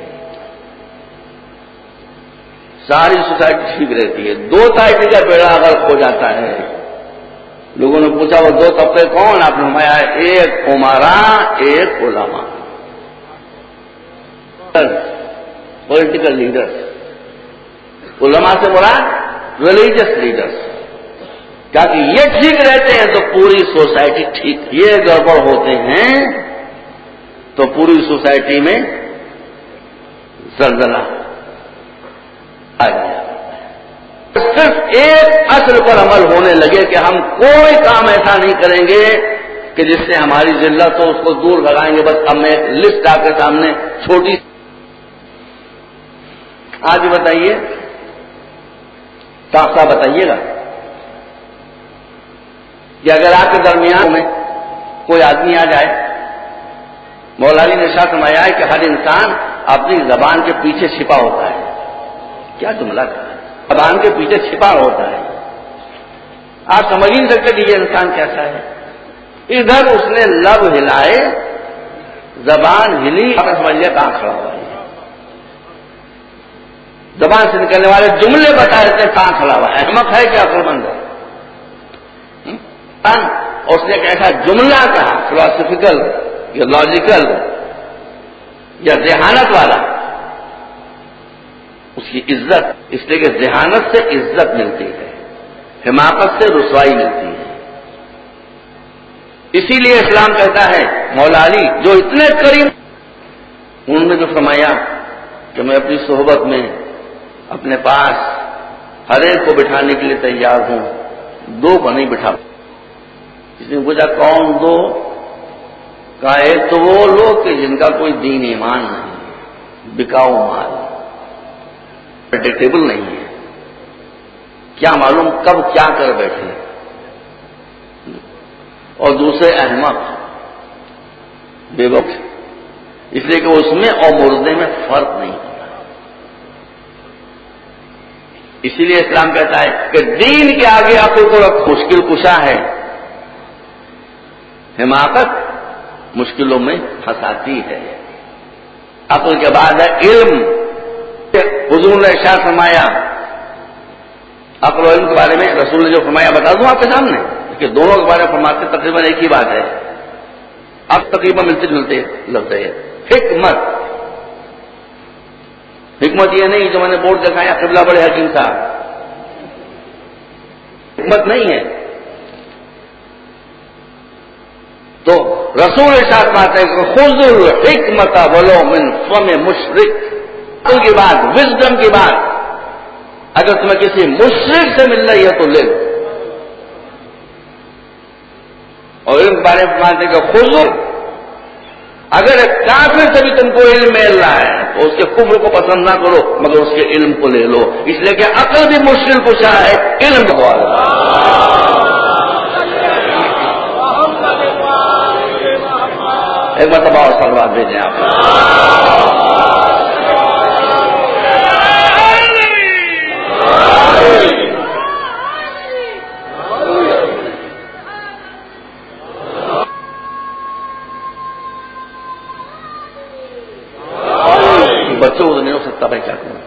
ساری سوسائٹی ٹھیک رہتی ہے. دو سوسائٹی کا بیڑا اگر کھو جاتا ہے. لوگوں نے پوچھا وہ دو طبقے کون؟ آپ نے فرمایا ایک عمراء ایک علماء. Political leaders. علماء سے مراد ریلیجس لیڈرز. کیا کہ یہ ٹھیک رہتے ہیں تو پوری سوسائٹی ٹھیک. یہ گڑبڑ ہوتے ہیں تو پوری سوسائٹی میں زلزلہ آ گیا. صرف ایک اصل پر عمل ہونے لگے کہ ہم کوئی کام ایسا نہیں کریں گے کہ جس سے ہماری ذلت ہو، اس کو دور بھگائیں گے. بس اب میں ایک لسٹ آپ کے سامنے چھوٹی آج بتائیے صاف صاف بتائیے گا کہ اگر آپ کے درمیان میں کوئی آدمی آ جائے، مولا علی نے ارشاد فرمایا ہے کہ ہر انسان اپنی زبان کے پیچھے چھپا ہوتا ہے. کیا جملہ کہا ہے؟ زبان کے پیچھے چھپا ہوتا ہے. آپ سمجھ نہیں سکتے کہ یہ انسان کیسا ہے. ادھر اس نے لب ہلائے، زبان ہلی، آپ نے سمجھ لیا کہاں کھڑا ہوا ہے. زبان سے نکلنے والے جملے بتا دیتے ہیں کہاں کھڑا ہوا ہے. احمق ہے کیا عقل مند ہے؟ اور اس نے ایک ایسا جملہ کہا فلاسفیکل یا لاجیکل یا ذہانت والا، اس کی عزت، اس لیے کہ ذہانت سے عزت ملتی ہے، حماقت سے رسوائی ملتی ہے. اسی لیے اسلام کہتا ہے مولا علی جو اتنے قریب، انہوں نے جو فرمایا کہ میں اپنی صحبت میں اپنے پاس ہر ایک کو بٹھانے کے لیے تیار ہوں، دو کو نہیں بٹھا. کسی نے پوچھا کون دو؟ کہا ایک تو وہ لوگ کہ جن کا کوئی دین ایمان نہیں، بکاؤ مال، پریڈکٹیبل نہیں ہے، کیا معلوم کب کیا کر بیٹھے. اور دوسرے احمق، بے وقت، اس لیے کہ اس میں اور مردے میں فرق نہیں ہوتا. اسی لیے اسلام کہتا ہے کہ دین کے آگے عقل کو رکھ. مشکل کشا ہے، حماقت مشکلوں میں پھنساتی ہے. عقل کے بعد ہے علم. حضور نے ارشاد فرمایا عقل و علم کے بارے میں، رسول نے جو فرمایا بتا دوں آپ کے سامنے کہ دونوں کے بارے میں فرماتے تقریباً ایک ہی بات ہے. اب تقریباً ملتے جلتے لگتے ہیں. حکمت. حکمت یہ نہیں جو میں نے بورڈ دکھایا قبلہ بڑے حکیم صاحب، حکمت نہیں ہے. تو رسول ارشاد فرماتے ہیں کہ خذ الحکمت ولو من فم مشرک. عقل کی بات، وزڈم کی بات اگر تمہیں کسی مشرک سے مل رہی ہے تو لے لو. اور علم کے بارے میں فرماتے کہ خذو، اگر کافر سے بھی تم کو علم مل رہا ہے تو اس کے کفر کو پسند نہ کرو مگر اس کے علم کو لے لو، اس لیے کہ عقل بھی مشکل کشا ہے، علم کو ایک مرتبہ اور سلوات بھیجیں آپ۔ بچوں کو تو نہیں ہو سکتا بھائی، کیا کروں؟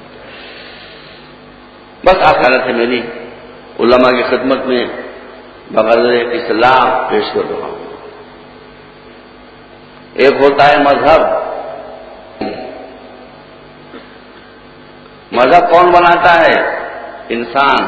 بس آخرت ہے میری، علماء کی خدمت میں بغرض اصلاح پیش کر رہا ہوں۔ ایک ہوتا ہے مذہب، مذہب کون بناتا ہے؟ انسان۔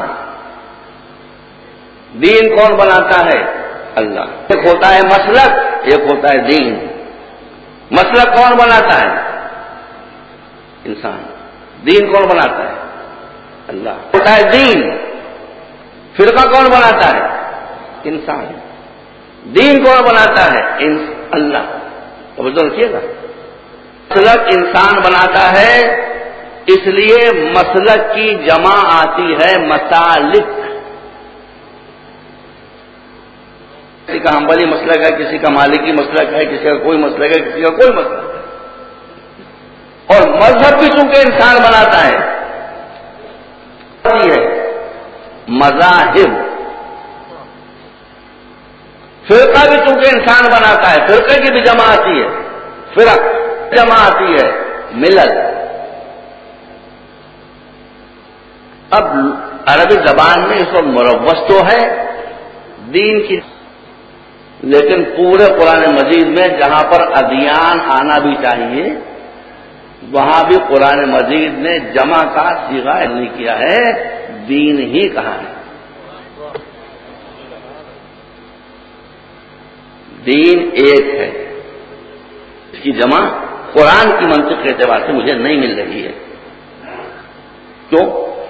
دین کون بناتا ہے؟ اللہ۔ ایک ہوتا ہے مسلک، ایک ہوتا ہے دین۔ مسلک کون بناتا ہے؟ انسان۔ دین کون بناتا ہے؟ اللہ۔ ہوتا ہے دین۔ فرقہ کون بناتا ہے؟ انسان۔ دین کون بناتا ہے؟ اللہ۔ توجہ رکھیے گا، مسلک انسان بناتا ہے، اس لیے مسلک کی جمع آتی ہے مسالک۔ کسی کا حنبلی مسلک ہے، کسی کا مالکی مسلک ہے، کسی کا کوئی مسلک ہے، کسی کا کوئی مسلک ہے۔ اور مذہب بھی چونکہ انسان بناتا ہے، ہے مذاہب۔ فرقہ بھی چونکہ انسان بناتا ہے، فرقے کی بھی جمع آتی ہے، فرق جمع آتی ہے ملل۔ اب عربی زبان میں اس وقت مروج تو ہے دین کی، لیکن پورے قرآن مجید میں جہاں پر ادیان آنا بھی چاہیے وہاں بھی قرآن مجید نے جمع کا صیغہ نہیں کیا ہے، دین ہی کہا ہے۔ دین ایک ہے، اس کی جمع قرآن کی منطق کے اعتبار سے مجھے نہیں مل رہی ہے۔ کیوں؟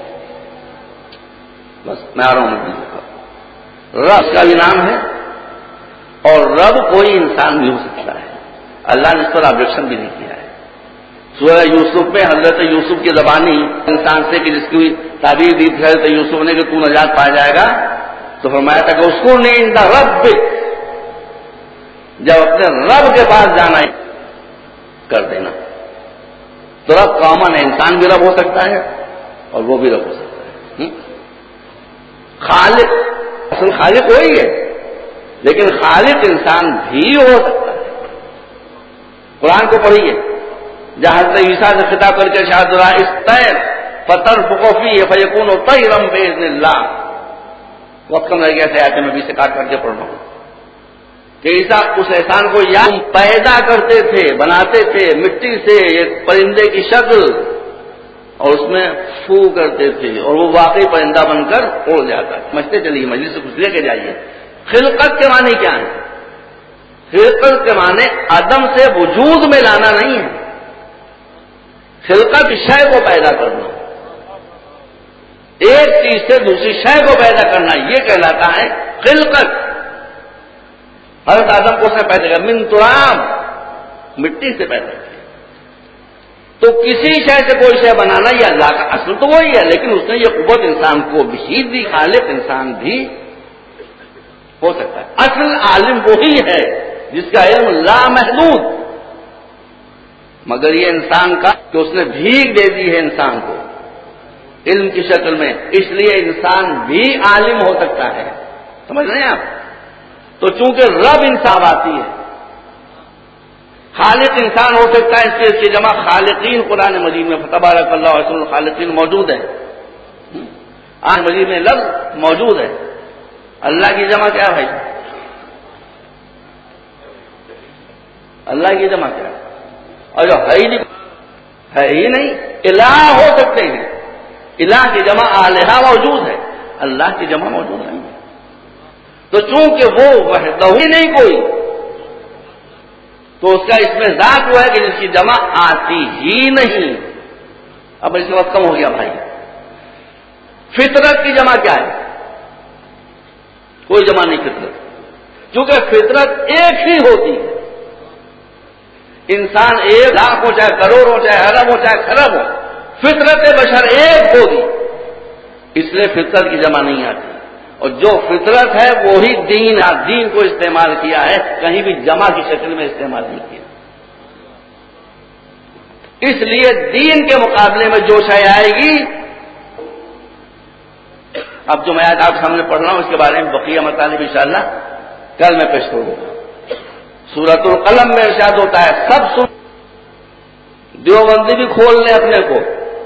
بس میں آ رہا ہوں۔ رب کا بھی نام ہے اور رب کوئی انسان بھی ہو سکتا ہے، اللہ نے اس پر آبجیکشن بھی نہیں کیا ہے۔ سورہ یوسف میں حضرت یوسف کی زبانی انسان سے کہ جس کی تعبیر دی تھی حضرت یوسف نے کہ تو نجات پا جائے گا، تو فرمایا تھا کہ اس کو نہیں دا رب، جب اپنے رب کے پاس جانا ہے کر دینا۔ تو رب کامن ہے، انسان بھی رب ہو سکتا ہے اور وہ بھی رب ہو سکتا ہے۔ خالق، اصل خالق وہی ہے لیکن خالق انسان بھی ہو سکتا ہے۔ قرآن کو پڑھیے جہاں حضرت عیسیٰ سے خطاب کر کے ارشاد ہوا استیر فتنفخ فیہ فیکون طیرا باذن اللہ۔ وقت کم رہ گیا تھا، آیت میں بھی سے کاٹ کر کے پڑھ رہا ہوں کہ عیسیٰ اس احسان کو یاد پیدا کرتے تھے، بناتے تھے مٹی سے ایک پرندے کی شکل اور اس میں فو کرتے تھے اور وہ واقعی پرندہ بن کر اڑ جاتا۔ سمجھتے چلیے، مجلس سے کچھ لے کے جائیے۔ خلقت کے معنی کیا ہے؟ خلقت کے معنی عدم سے وجود میں لانا نہیں ہے، خلقت شے کو پیدا کرنا، ایک چیز سے دوسری شے کو پیدا کرنا، یہ کہلاتا ہے خلقت۔ حضرت آدم کو اس نے پیدا کیا من تراب، مٹی سے پیدا کیا۔ تو کسی شے سے کوئی شے بنانا یہ اللہ کا اصل تو وہی ہے، لیکن اس نے یہ قوت انسان کو بھی دی، خالق انسان بھی ہو سکتا ہے۔ اصل عالم وہی ہے جس کا علم لامحدود، مگر یہ انسان کا کہ اس نے بھیگ دے دی ہے انسان کو علم کی شکل میں، اس لیے انسان بھی عالم ہو سکتا ہے۔ سمجھ رہے ہیں آپ؟ تو چونکہ رب انسان آتی ہے، خالق انسان ہو سکتا ہے، اس کے اس کی جمع خالقین قرآن مجید میں فتبارک اللہ احسن الخالقین موجود ہے، قرآن مجید میں لفظ موجود ہے۔ اللہ کی جمع کیا ہے بھائی؟ اللہ کی جمع کیا ہے؟ اور جو ہے ہی نہیں، ہے ہی نہیں، الہ ہو سکتے ہیں، الہ کی جمع الہہ موجود ہے، اللہ کی جمع موجود نہیں ہے۔ تو چونکہ وہ وحدہ ہی نہیں کوئی، تو اس کا اس میں ذات وہ ہے کہ جس کی جمع آتی ہی نہیں۔ اب اس وقت کم ہو گیا بھائی۔ فطرت کی جمع کیا ہے؟ کوئی جمع نہیں فطرت، کیونکہ فطرت ایک ہی ہوتی ہے. انسان ایک لاکھ ہو چاہے کروڑ ہو چاہے ارب ہو چاہے خرب ہو، فطرت بشر ایک ہوگی. اس لیے فطرت کی جمع نہیں آتی. اور جو فطرت ہے وہی دین ہے. دین کو استعمال کیا ہے، کہیں بھی جمع کی شکل میں استعمال نہیں کیا. اس لیے دین کے مقابلے میں جو شے آئے گی، اب جو میں آج آپ سامنے پڑھ رہا ہوں اس کے بارے میں بقیہ مطالب انشاءاللہ کل میں پیش کروں گا. سورۃ القلم میں ارشاد ہوتا ہے، سب سن، دیوبندی بھی کھول لیں اپنے کو،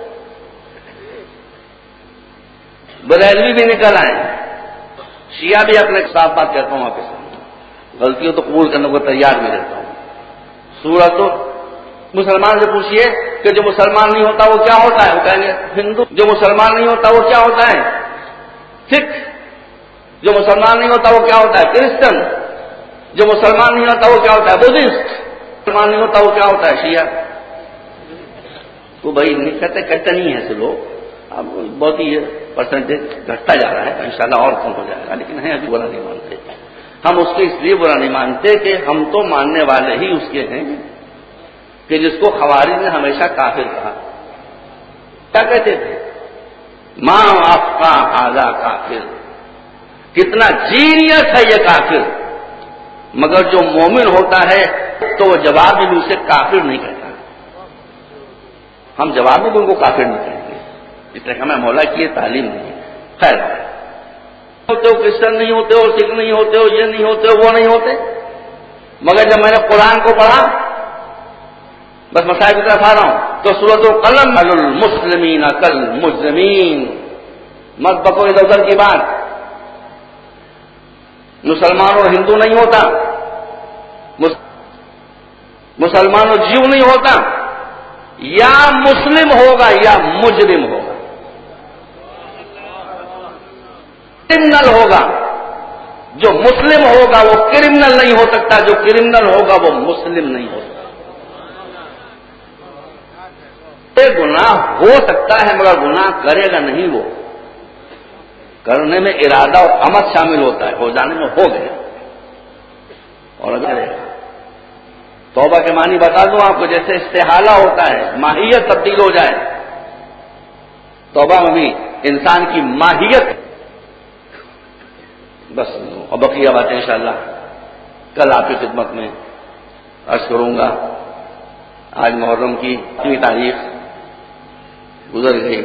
بریلوی بھی نکل آئیں، شیعہ بھی اپنے صاف بات کہتا ہوں آپ کے سامنے، غلطیوں تو قبول کرنے کو تیار بھی رہتا ہوں. سورۃ مسلمان سے پوچھئے کہ جو مسلمان نہیں ہوتا وہ کیا ہوتا ہے، وہ کہیں گے ہندو. جو مسلمان نہیں ہوتا وہ کیا ہوتا ہے، سکھ. جو مسلمان نہیں ہوتا وہ کیا ہوتا ہے، کرسچن. جو مسلمان نہیں ہوتا وہ کیا ہوتا ہے، بدھسٹ. مسلمان نہیں ہوتا وہ کیا ہوتا ہے، شیعہ. تو بھائی نہیں کہتے کہتے نہیں ہیں ایسے لوگ. اب بہت ہی پرسنٹیج گھٹتا جا رہا ہے، انشاءاللہ اور کم ہو جائے گا، لیکن ہیں ابھی برا نہیں مانتے. ہم اس کو اس لیے برا نہیں مانتے کہ ہم تو ماننے والے ہی اس کے ہیں کہ جس کو خوارج نے ہمیشہ کافر کہا. کیا کہتے تھے، ماں افقا ھذا کافر، کتنا جینیس ہے یہ کافر. مگر جو مومن ہوتا ہے تو وہ جواب میں بھی اسے کافر نہیں کہتا. ہم جواب میں بھی ان کو کافر نہیں کہیں گے، اس لیے ہمیں مولا کی یہ تعلیم نہیں ہے. خیر ہوتے ہو، کرسچن نہیں ہوتے ہو، سکھ نہیں ہوتے ہو، یہ نہیں ہوتے ہو، وہ نہیں ہوتے. مگر جب میں نے قرآن کو پڑھا، بس مسائل کی طرف آ رہا ہوں، تو سورۃ القلم المسلمین کالمجرمین، مت بکو ادھر ادھر کی بات. مسلمان اور ہندو نہیں ہوتا، مسلمان اور جیو نہیں ہوتا، یا مسلم ہوگا یا مجرم ہوگا، کرمنل ہوگا. جو مسلم ہوگا وہ کرمنل نہیں ہو سکتا، جو کرمنل ہوگا وہ مسلم نہیں ہو سکتا. یہ گناہ ہو سکتا ہے مگر گناہ کرے گا نہیں. وہ کرنے میں ارادہ اور عمد شامل ہوتا ہے، ہو جانے میں ہو گیا اور اگر توبہ کے معنی بتا دوں آپ کو، جیسے استحالہ ہوتا ہے، ماہیت تبدیل ہو جائے. توبہ میں بھی انسان کی ماہیت. بس اور بقیہ باتیں انشاءاللہ کل آپ کی خدمت میں عرض کروں گا. آج محرم کی اتنی تاریخ گزر گئی.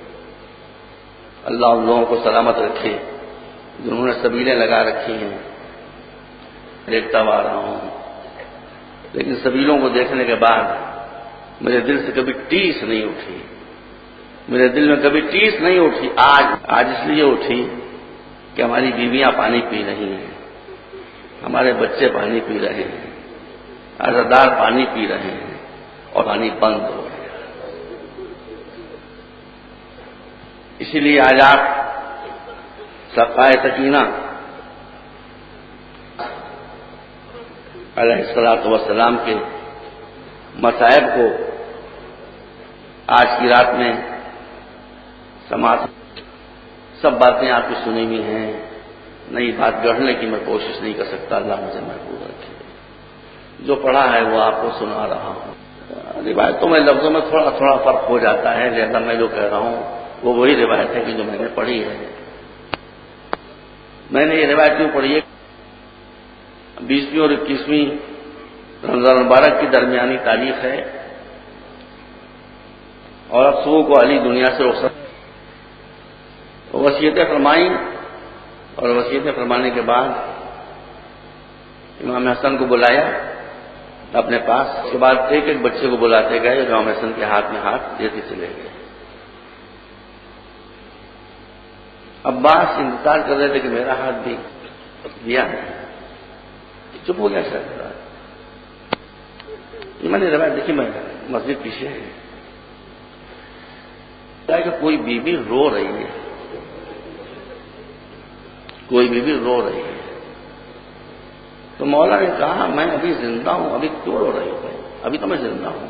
اللہ ان لوگوں کو سلامت رکھے جنہوں نے سبیلیں لگا رکھی ہیں. دیکھتا آ رہا ہوں، لیکن سبیلوں کو دیکھنے کے بعد میرے دل سے کبھی ٹیس نہیں اٹھی. میرے دل میں کبھی ٹیس نہیں اٹھی. آج آج اس لیے اٹھی کہ ہماری بیویاں پانی پی رہی ہیں، ہمارے بچے پانی پی رہے ہیں، عزادار پانی پی رہے ہیں اور پانی بند ہو رہا ہے. اسی لیے آج آپ سقائے سکینہ علیہ الصلوۃ والسلام کے مصائب کو آج کی رات میں سماعت، سب باتیں آپ کی سنی ہوئی ہیں. نئی بات گڑھنے کی میں کوشش نہیں کر سکتا. اللہ مجھے محفوظ رکھے. جو پڑھا ہے وہ آپ کو سنا رہا ہوں. روایتوں میں لفظوں میں تھوڑا تھوڑا فرق ہو جاتا ہے، لہذا میں جو کہہ رہا ہوں وہ وہی روایت ہے کہ جو میں نے پڑھی ہے. میں نے یہ روایت کیوں پڑھی ہے؟ بیسویں اور اکیسویں رمضان مبارک کی درمیانی تاریخ ہے اور اب صبح کو علی دنیا سے رخصت. وصیتیں فرمائیں اور وصیتیں فرمانے کے بعد امام حسن کو بلایا اپنے پاس. اس کے بعد ایک ایک بچے کو بلاتے گئے، امام حسن کے ہاتھ میں ہاتھ دیتے چلے گئے. عباس انتظار کر رہے تھے کہ میرا ہاتھ بھی دیا ہے. چپ ہو گیا سر. میں نے روایت دیکھی، میں مسجد پیچھے ہے کہ کوئی بیوی رو رہی ہے، کوئی بیوی رو رہی ہے. تو مولا نے کہا میں ابھی زندہ ہوں، ابھی کیوں رو رہی ہوں؟ ابھی تو میں زندہ ہوں.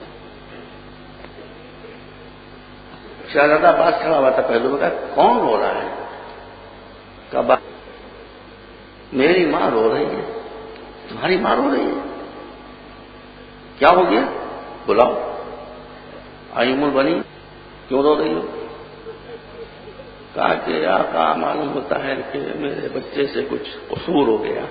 شہزادہ عباس کھڑا ہوا تھا پہلو میں، کہا کون رو رہا ہے؟ کہا میری ماں رو رہی ہے، تمہاری ماں رو رہی ہے، کیا ہو گیا؟ بلاؤ، آئیم البنی، کیوں رو رہی ہو؟ کہا کہ آقا معلوم ہوتا ہے کہ میرے بچے سے کچھ قصور ہو گیا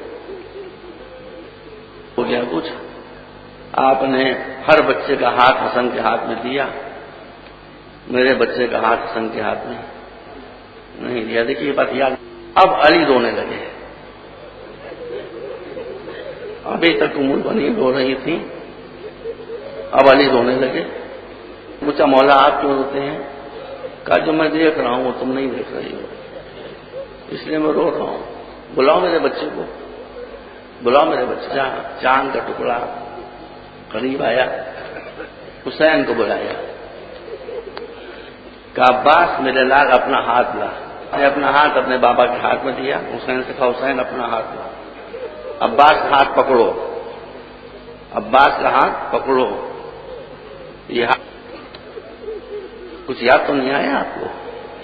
ہو گیا کچھ آپ نے ہر بچے کا ہاتھ حسن کے ہاتھ میں دیا، میرے بچے کا ہاتھ حسن کے ہاتھ میں نہیں دیا۔ دیکھیے یہ بات یاد۔ اب علی رونے لگے، ابھی تک ام البنین رو رہی تھی، اب علی رونے لگے۔ پوچھا مولا آپ کیوں روتے ہیں؟ کہا جو میں دیکھ رہا ہوں وہ تم نہیں دیکھ رہی ہو، اس لیے میں رو رہا ہوں۔ بلاؤ میرے بچے کو، بلاؤ میرے بچے۔ چاند کا ٹکڑا قریب آیا، حسین کو بلایا، کہا عباس میرے لال اپنا ہاتھ لا۔ نے اپنا ہاتھ اپنے بابا کے ہاتھ میں دیا، حسین سے کہا حسین اپنا ہاتھ لا۔ عباس کا ہاتھ پکڑو، عباس کا ہاتھ پکڑو۔ یہ ہاتھ کچھ یاد تو نہیں آیا آپ کو؟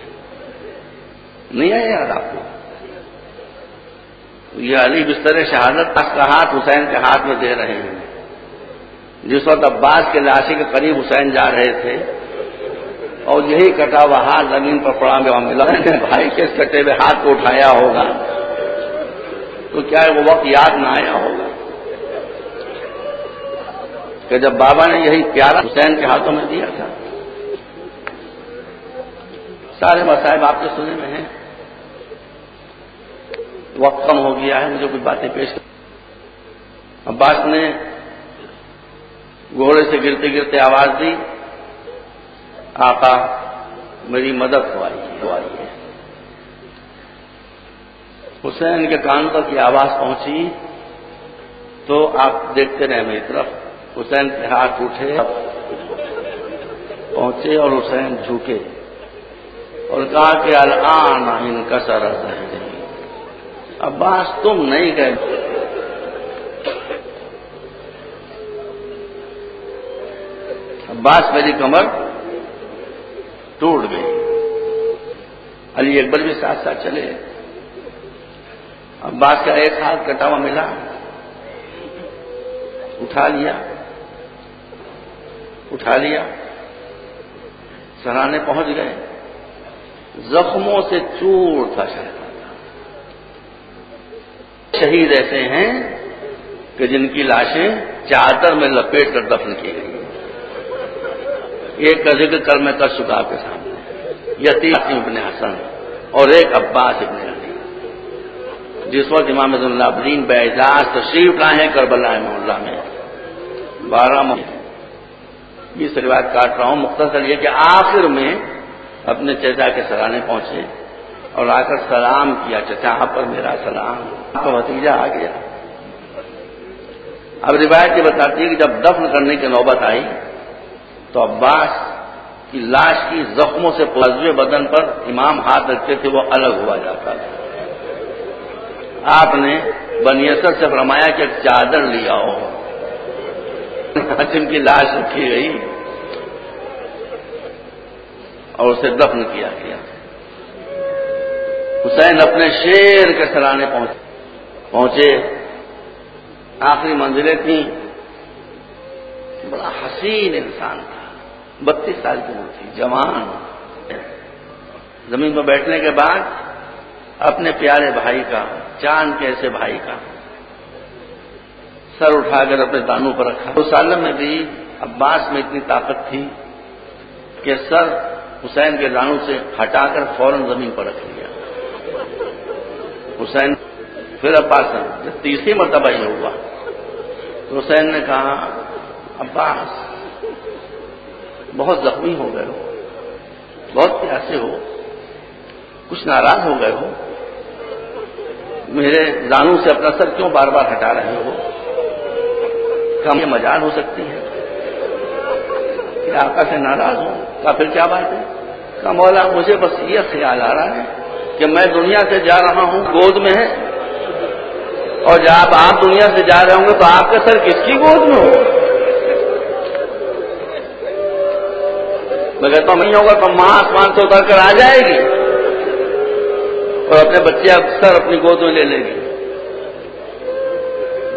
نہیں آیا یاد آپ کو؟ یہ علی بستر شہادت کا ہاتھ حسین کے ہاتھ میں دے رہے ہیں۔ جس وقت عباس کے لاشے کے قریب حسین جا رہے تھے اور یہی کٹا ہوا ہاتھ زمین پر پڑا ہوا ملا، بھائی کے اس کٹے ہوئے ہاتھ کو اٹھایا ہوگا تو کیا وہ وقت یاد نہ آیا ہوگا کہ جب بابا نے یہی پیارا حسین کے ہاتھوں میں دیا تھا؟ سارے مصائب آپ کے سنے میں ہیں۔ وقت کم ہو گیا ہے، مجھے کچھ باتیں پیش کر۔ عباس نے گھوڑے سے گرتے گرتے آواز دی، آقا میری مدد ہو آئی ہے۔ حسین کے کان تک یہ آواز پہنچی تو آپ دیکھتے رہے میری طرف، حسین کے ہاتھ اٹھے پہنچے اور حسین جھکے اور کہا کہ الآن انکسر ظہری، عباس تم نہیں گئے، عباس میری کمر ٹوٹ گئی۔ علی اکبر بھی ساتھ ساتھ چلے، عباس کا ایک ہاتھ کٹا ہوا ملا، اٹھا لیا اٹھا لیا سرانے پہنچ گئے، زخموں سے چور تھا شہر۔ شہید ایسے ہیں کہ جن کی لاشیں چادر میں لپیٹ کر دفن کی گئی۔ ایک کا ذکر کل میں کر چکا آپ کے سامنے، یتیم ابن حسن اور ایک عباس ابن علی۔ جس وقت امام زین العابدین باعزاز تشریف لائے ہیں کربلا محلہ میں، بارہ ماہ بیس روایت کاٹ رہا ہوں، مختصر یہ کہ آخر میں اپنے چچا کے سرانے پہنچے اور آ کر سلام کیا، چچا آپ پر میرا سلام، آپ کا بھتیجا آ گیا۔ اب روایت یہ بتاتی ہے کہ جب دفن کرنے کی نوبت آئی تو عباس کی لاش کی زخموں سے پلزوے بدن پر امام ہاتھ رکھتے تھے وہ الگ ہوا جاتا تھا۔ آپ نے بنی اسد سے فرمایا کہ ایک چادر لیا ہو، جن کی لاش رکھی گئی اور اسے دفن کیا گیا۔ حسین اپنے شیر کے سرانے پہنچے، آخری منزلیں تھیں، بڑا حسین انسان تھا، بتیس سال کی عمر تھی، جوان۔ زمین پر بیٹھنے کے بعد اپنے پیارے بھائی کا، چاند کے ایسے بھائی کا سر اٹھا کر اپنے دانوں پر رکھا۔ اس عالم میں بھی عباس میں اتنی طاقت تھی کہ سر حسین کے دانوں سے ہٹا کر فوراً زمین پر رکھ لیا۔ حسین پھر عباس نے تیسری مرتبہ یہ ہوا تو حسین نے کہا عباس بہت زخمی ہو گئے ہو، بہت پیاسے ہو، کچھ ناراض ہو گئے ہو، میرے دانوں سے اپنا سر کیوں بار بار ہٹا رہے ہو؟ کم یہ مجال ہو سکتی ہے کہ آقا سے ناراض ہوں؟ کہا پھر کیا بات ہے؟ کہا مولا مجھے بس یہ خیال آ رہا ہے کہ میں دنیا سے جا رہا ہوں، گود میں ہے، اور جب آپ دنیا سے جا رہے ہوں گے تو آپ کا سر کس کی گود میں ہوگا؟ میں کہتا ہوں نہیں ہوگا تو ماں آسمان سے اتر کر آ جائے گی اور اپنے بچے سر اپنی گود میں لے لے گی،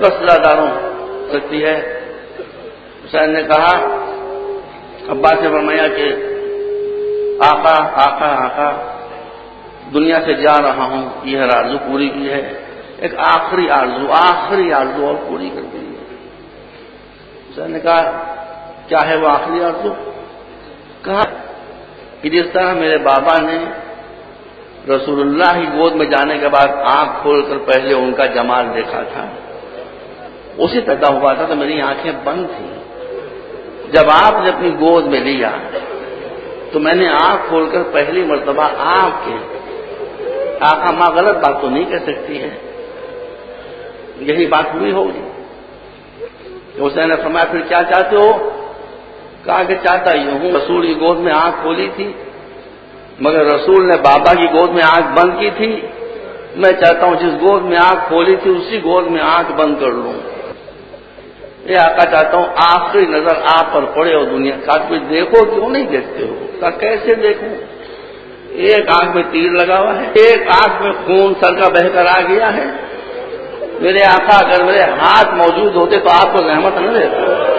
دس رضاداروں سکتی ہے۔ حسین نے کہا، عباس نے فرمایا کہ آقا آقا آقا دنیا سے جا رہا ہوں، یہ آرزو پوری کی ہے، ایک آخری آرزو آخری آرزو اور پوری کر دی ہے۔ حسین نے کہا کیا ہے وہ آخری آرزو؟ کہا کہ جس طرح میرے بابا نے رسول اللہ کی گود میں جانے کے بعد آنکھ کھول کر پہلے ان کا جمال دیکھا تھا، اسی پیدا ہوا تھا تو میری آنکھیں بند تھیں، جب آپ نے اپنی گود میں لیا تو میں نے آنکھ کھول کر پہلی مرتبہ آپ کے آقا ماں غلط بات تو نہیں کہہ سکتی ہے، یہی بات ہوئی ہوگی۔ تو حسین نے فرمایا پھر کیا چاہتے ہو؟ کہا کہ چاہتا یہ ہوں، رسول کی گود میں آنکھ کھولی تھی مگر رسول نے بابا کی گود میں آنکھ بند کی تھی، میں چاہتا ہوں جس گود میں آنکھ کھولی تھی اسی گود میں آنکھ بند کر لوں۔ یہ آقا چاہتا ہوں آخری نظر آپ پر پڑے اور دنیا کا کوئی دیکھو کیوں نہیں دیکھتے ہو؟ کہا کیسے دیکھوں؟ ایک آنکھ میں تیر لگا ہوا ہے، ایک آنکھ میں خون سر کا بہ کر آ گیا ہے، میرے آقا اگر میرے ہاتھ موجود ہوتے تو آپ کو زحمت نہ دیتا،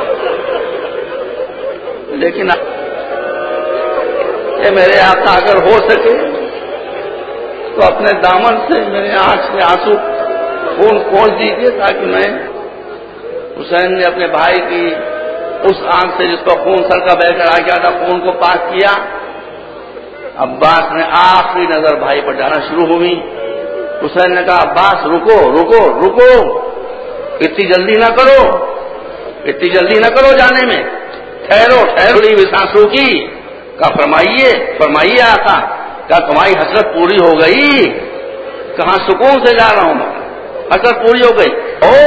لیکن کہ میرے آقا اگر ہو سکے تو اپنے دامن سے میرے آنکھ سے آنسو خون پہنچ دیجیے تاکہ میں حسین نے اپنے بھائی کی اس آنکھ سے جس کا خون سر کا بہ کر آ گیا تھا خون کو پاک کیا۔ عباس نے آخری نظر بھائی پر ڈالنا شروع ہوئی۔ حسین نے کہا عباس رکو رکو رکو، اتنی جلدی نہ کرو، اتنی جلدی نہ کرو جانے میں، ٹھہرو ٹھہرو ہوئی سانس روکی۔ کہا فرمائیے فرمائیے آقا، کہا تمہاری حسرت پوری ہو گئی؟ کہاں سکون سے جا رہا ہوں میں، حسرت پوری ہو گئی۔ او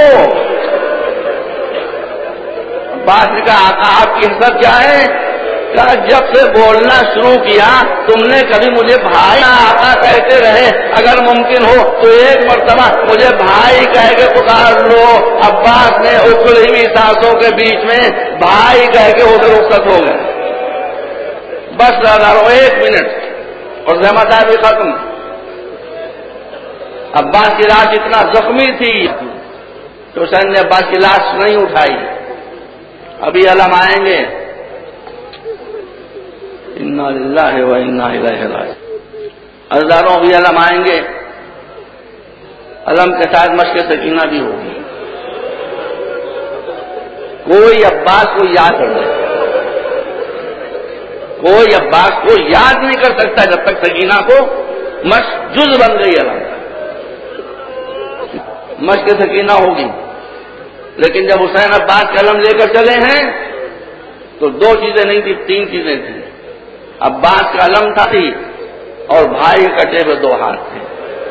عباس نے کہا آقا آپ کی حسرت کیا ہے؟ کہا جب سے بولنا شروع کیا تم نے کبھی مجھے بھائی آقا کہتے رہے، اگر ممکن ہو تو ایک مرتبہ مجھے بھائی کہہ کے پکار لو۔ عباس نے اکھڑی ہوئی سانسوں کے بیچ میں بھائی کہہ کے ادھر رخصت ہو گئے۔ بس رادارو ایک منٹ اور ذمہ داری ختم۔ عباس کی لاش اتنا زخمی تھی تو حسین نے عباس کی لاش نہیں اٹھائی۔ ابھی علم آئیں گے، انا للہ و انا الیہ راجعون، ہزاروں ابھی علم آئیں گے، علم کے ساتھ مشق سکینہ بھی ہوگی۔ کوئی عباس کو یاد کر دے، کوئی عباس کو یاد نہیں کر سکتا جب تک سکینہ کو مشق جز بن گئی علم، مشق سکینہ ہوگی۔ لیکن جب حسین عباس کا علم لے کر چلے ہیں تو دو چیزیں نہیں تھی، تین چیزیں تھیں۔ عباس کا علم تھا اور بھائی کٹے ہوئے دو ہاتھ تھے،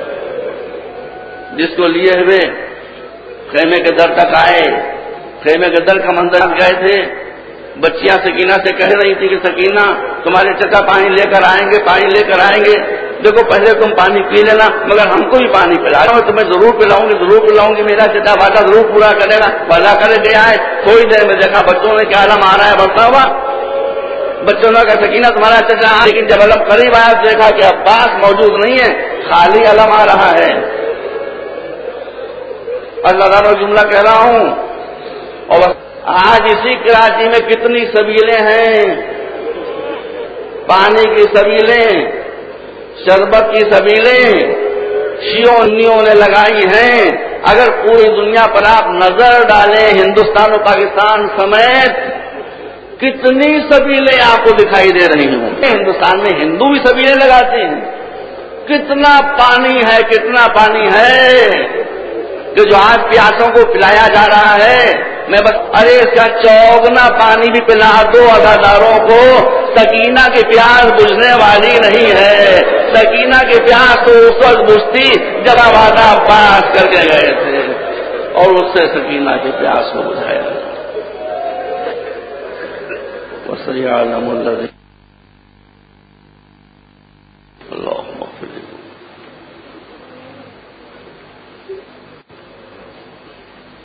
جس کو لیے ہوئے خیمے کے در تک آئے۔ خیمے کے در کا منظر گئے تھے، بچیاں سکینہ سے کہہ رہی تھی کہ سکینہ تمہارے چچا پانی لے کر آئیں گے، پانی لے کر آئیں گے، دیکھو پہلے تم پانی پی لینا مگر ہم کو بھی پانی پلا رہا ہوں، تمہیں ضرور پلاؤں گی ضرور پلاؤں گی، میرا چچا وعدہ ضرور پورا کرے گا۔ وعدہ کر گیا ہے۔ تھوڑی دیر میں دیکھا بچوں نے کیا علم آ رہا ہے بڑھتا ہوا، بچوں نے کہا سکینہ تمہارا چچا، لیکن جب علم قریب آیا تو دیکھا کہ عباس موجود نہیں ہے، خالی علم آ رہا ہے۔ اللہ تعالیٰ جملہ کہہ رہا ہوں، اور آج اسی کراچی میں کتنی سبیلیں ہیں، پانی کی سبیلیں، شربت کی سبیلیں شیعوں سنیوں نے لگائی ہیں۔ اگر پوری دنیا پر آپ نظر ڈالیں ہندوستان و پاکستان سمیت کتنی سبیلیں آپ کو دکھائی دے رہی ہوں۔ ہندوستان میں ہندو بھی سبیلیں لگاتے ہیں، کتنا پانی ہے کتنا پانی ہے کہ جو آج پیاسوں کو پلایا جا رہا ہے۔ میں بس ارے اس کا چوگنا پانی بھی پلا دو عزاداروں کو، سکینہ کی پیاس بجھنے والی نہیں ہے۔ سکینہ کی پیاس تو اس وقت بجھتی جب وعدہ عباس کر کے گئے تھے اور اس سے سکینہ کی پیاس کو بجھایا۔ وصلی علی الذی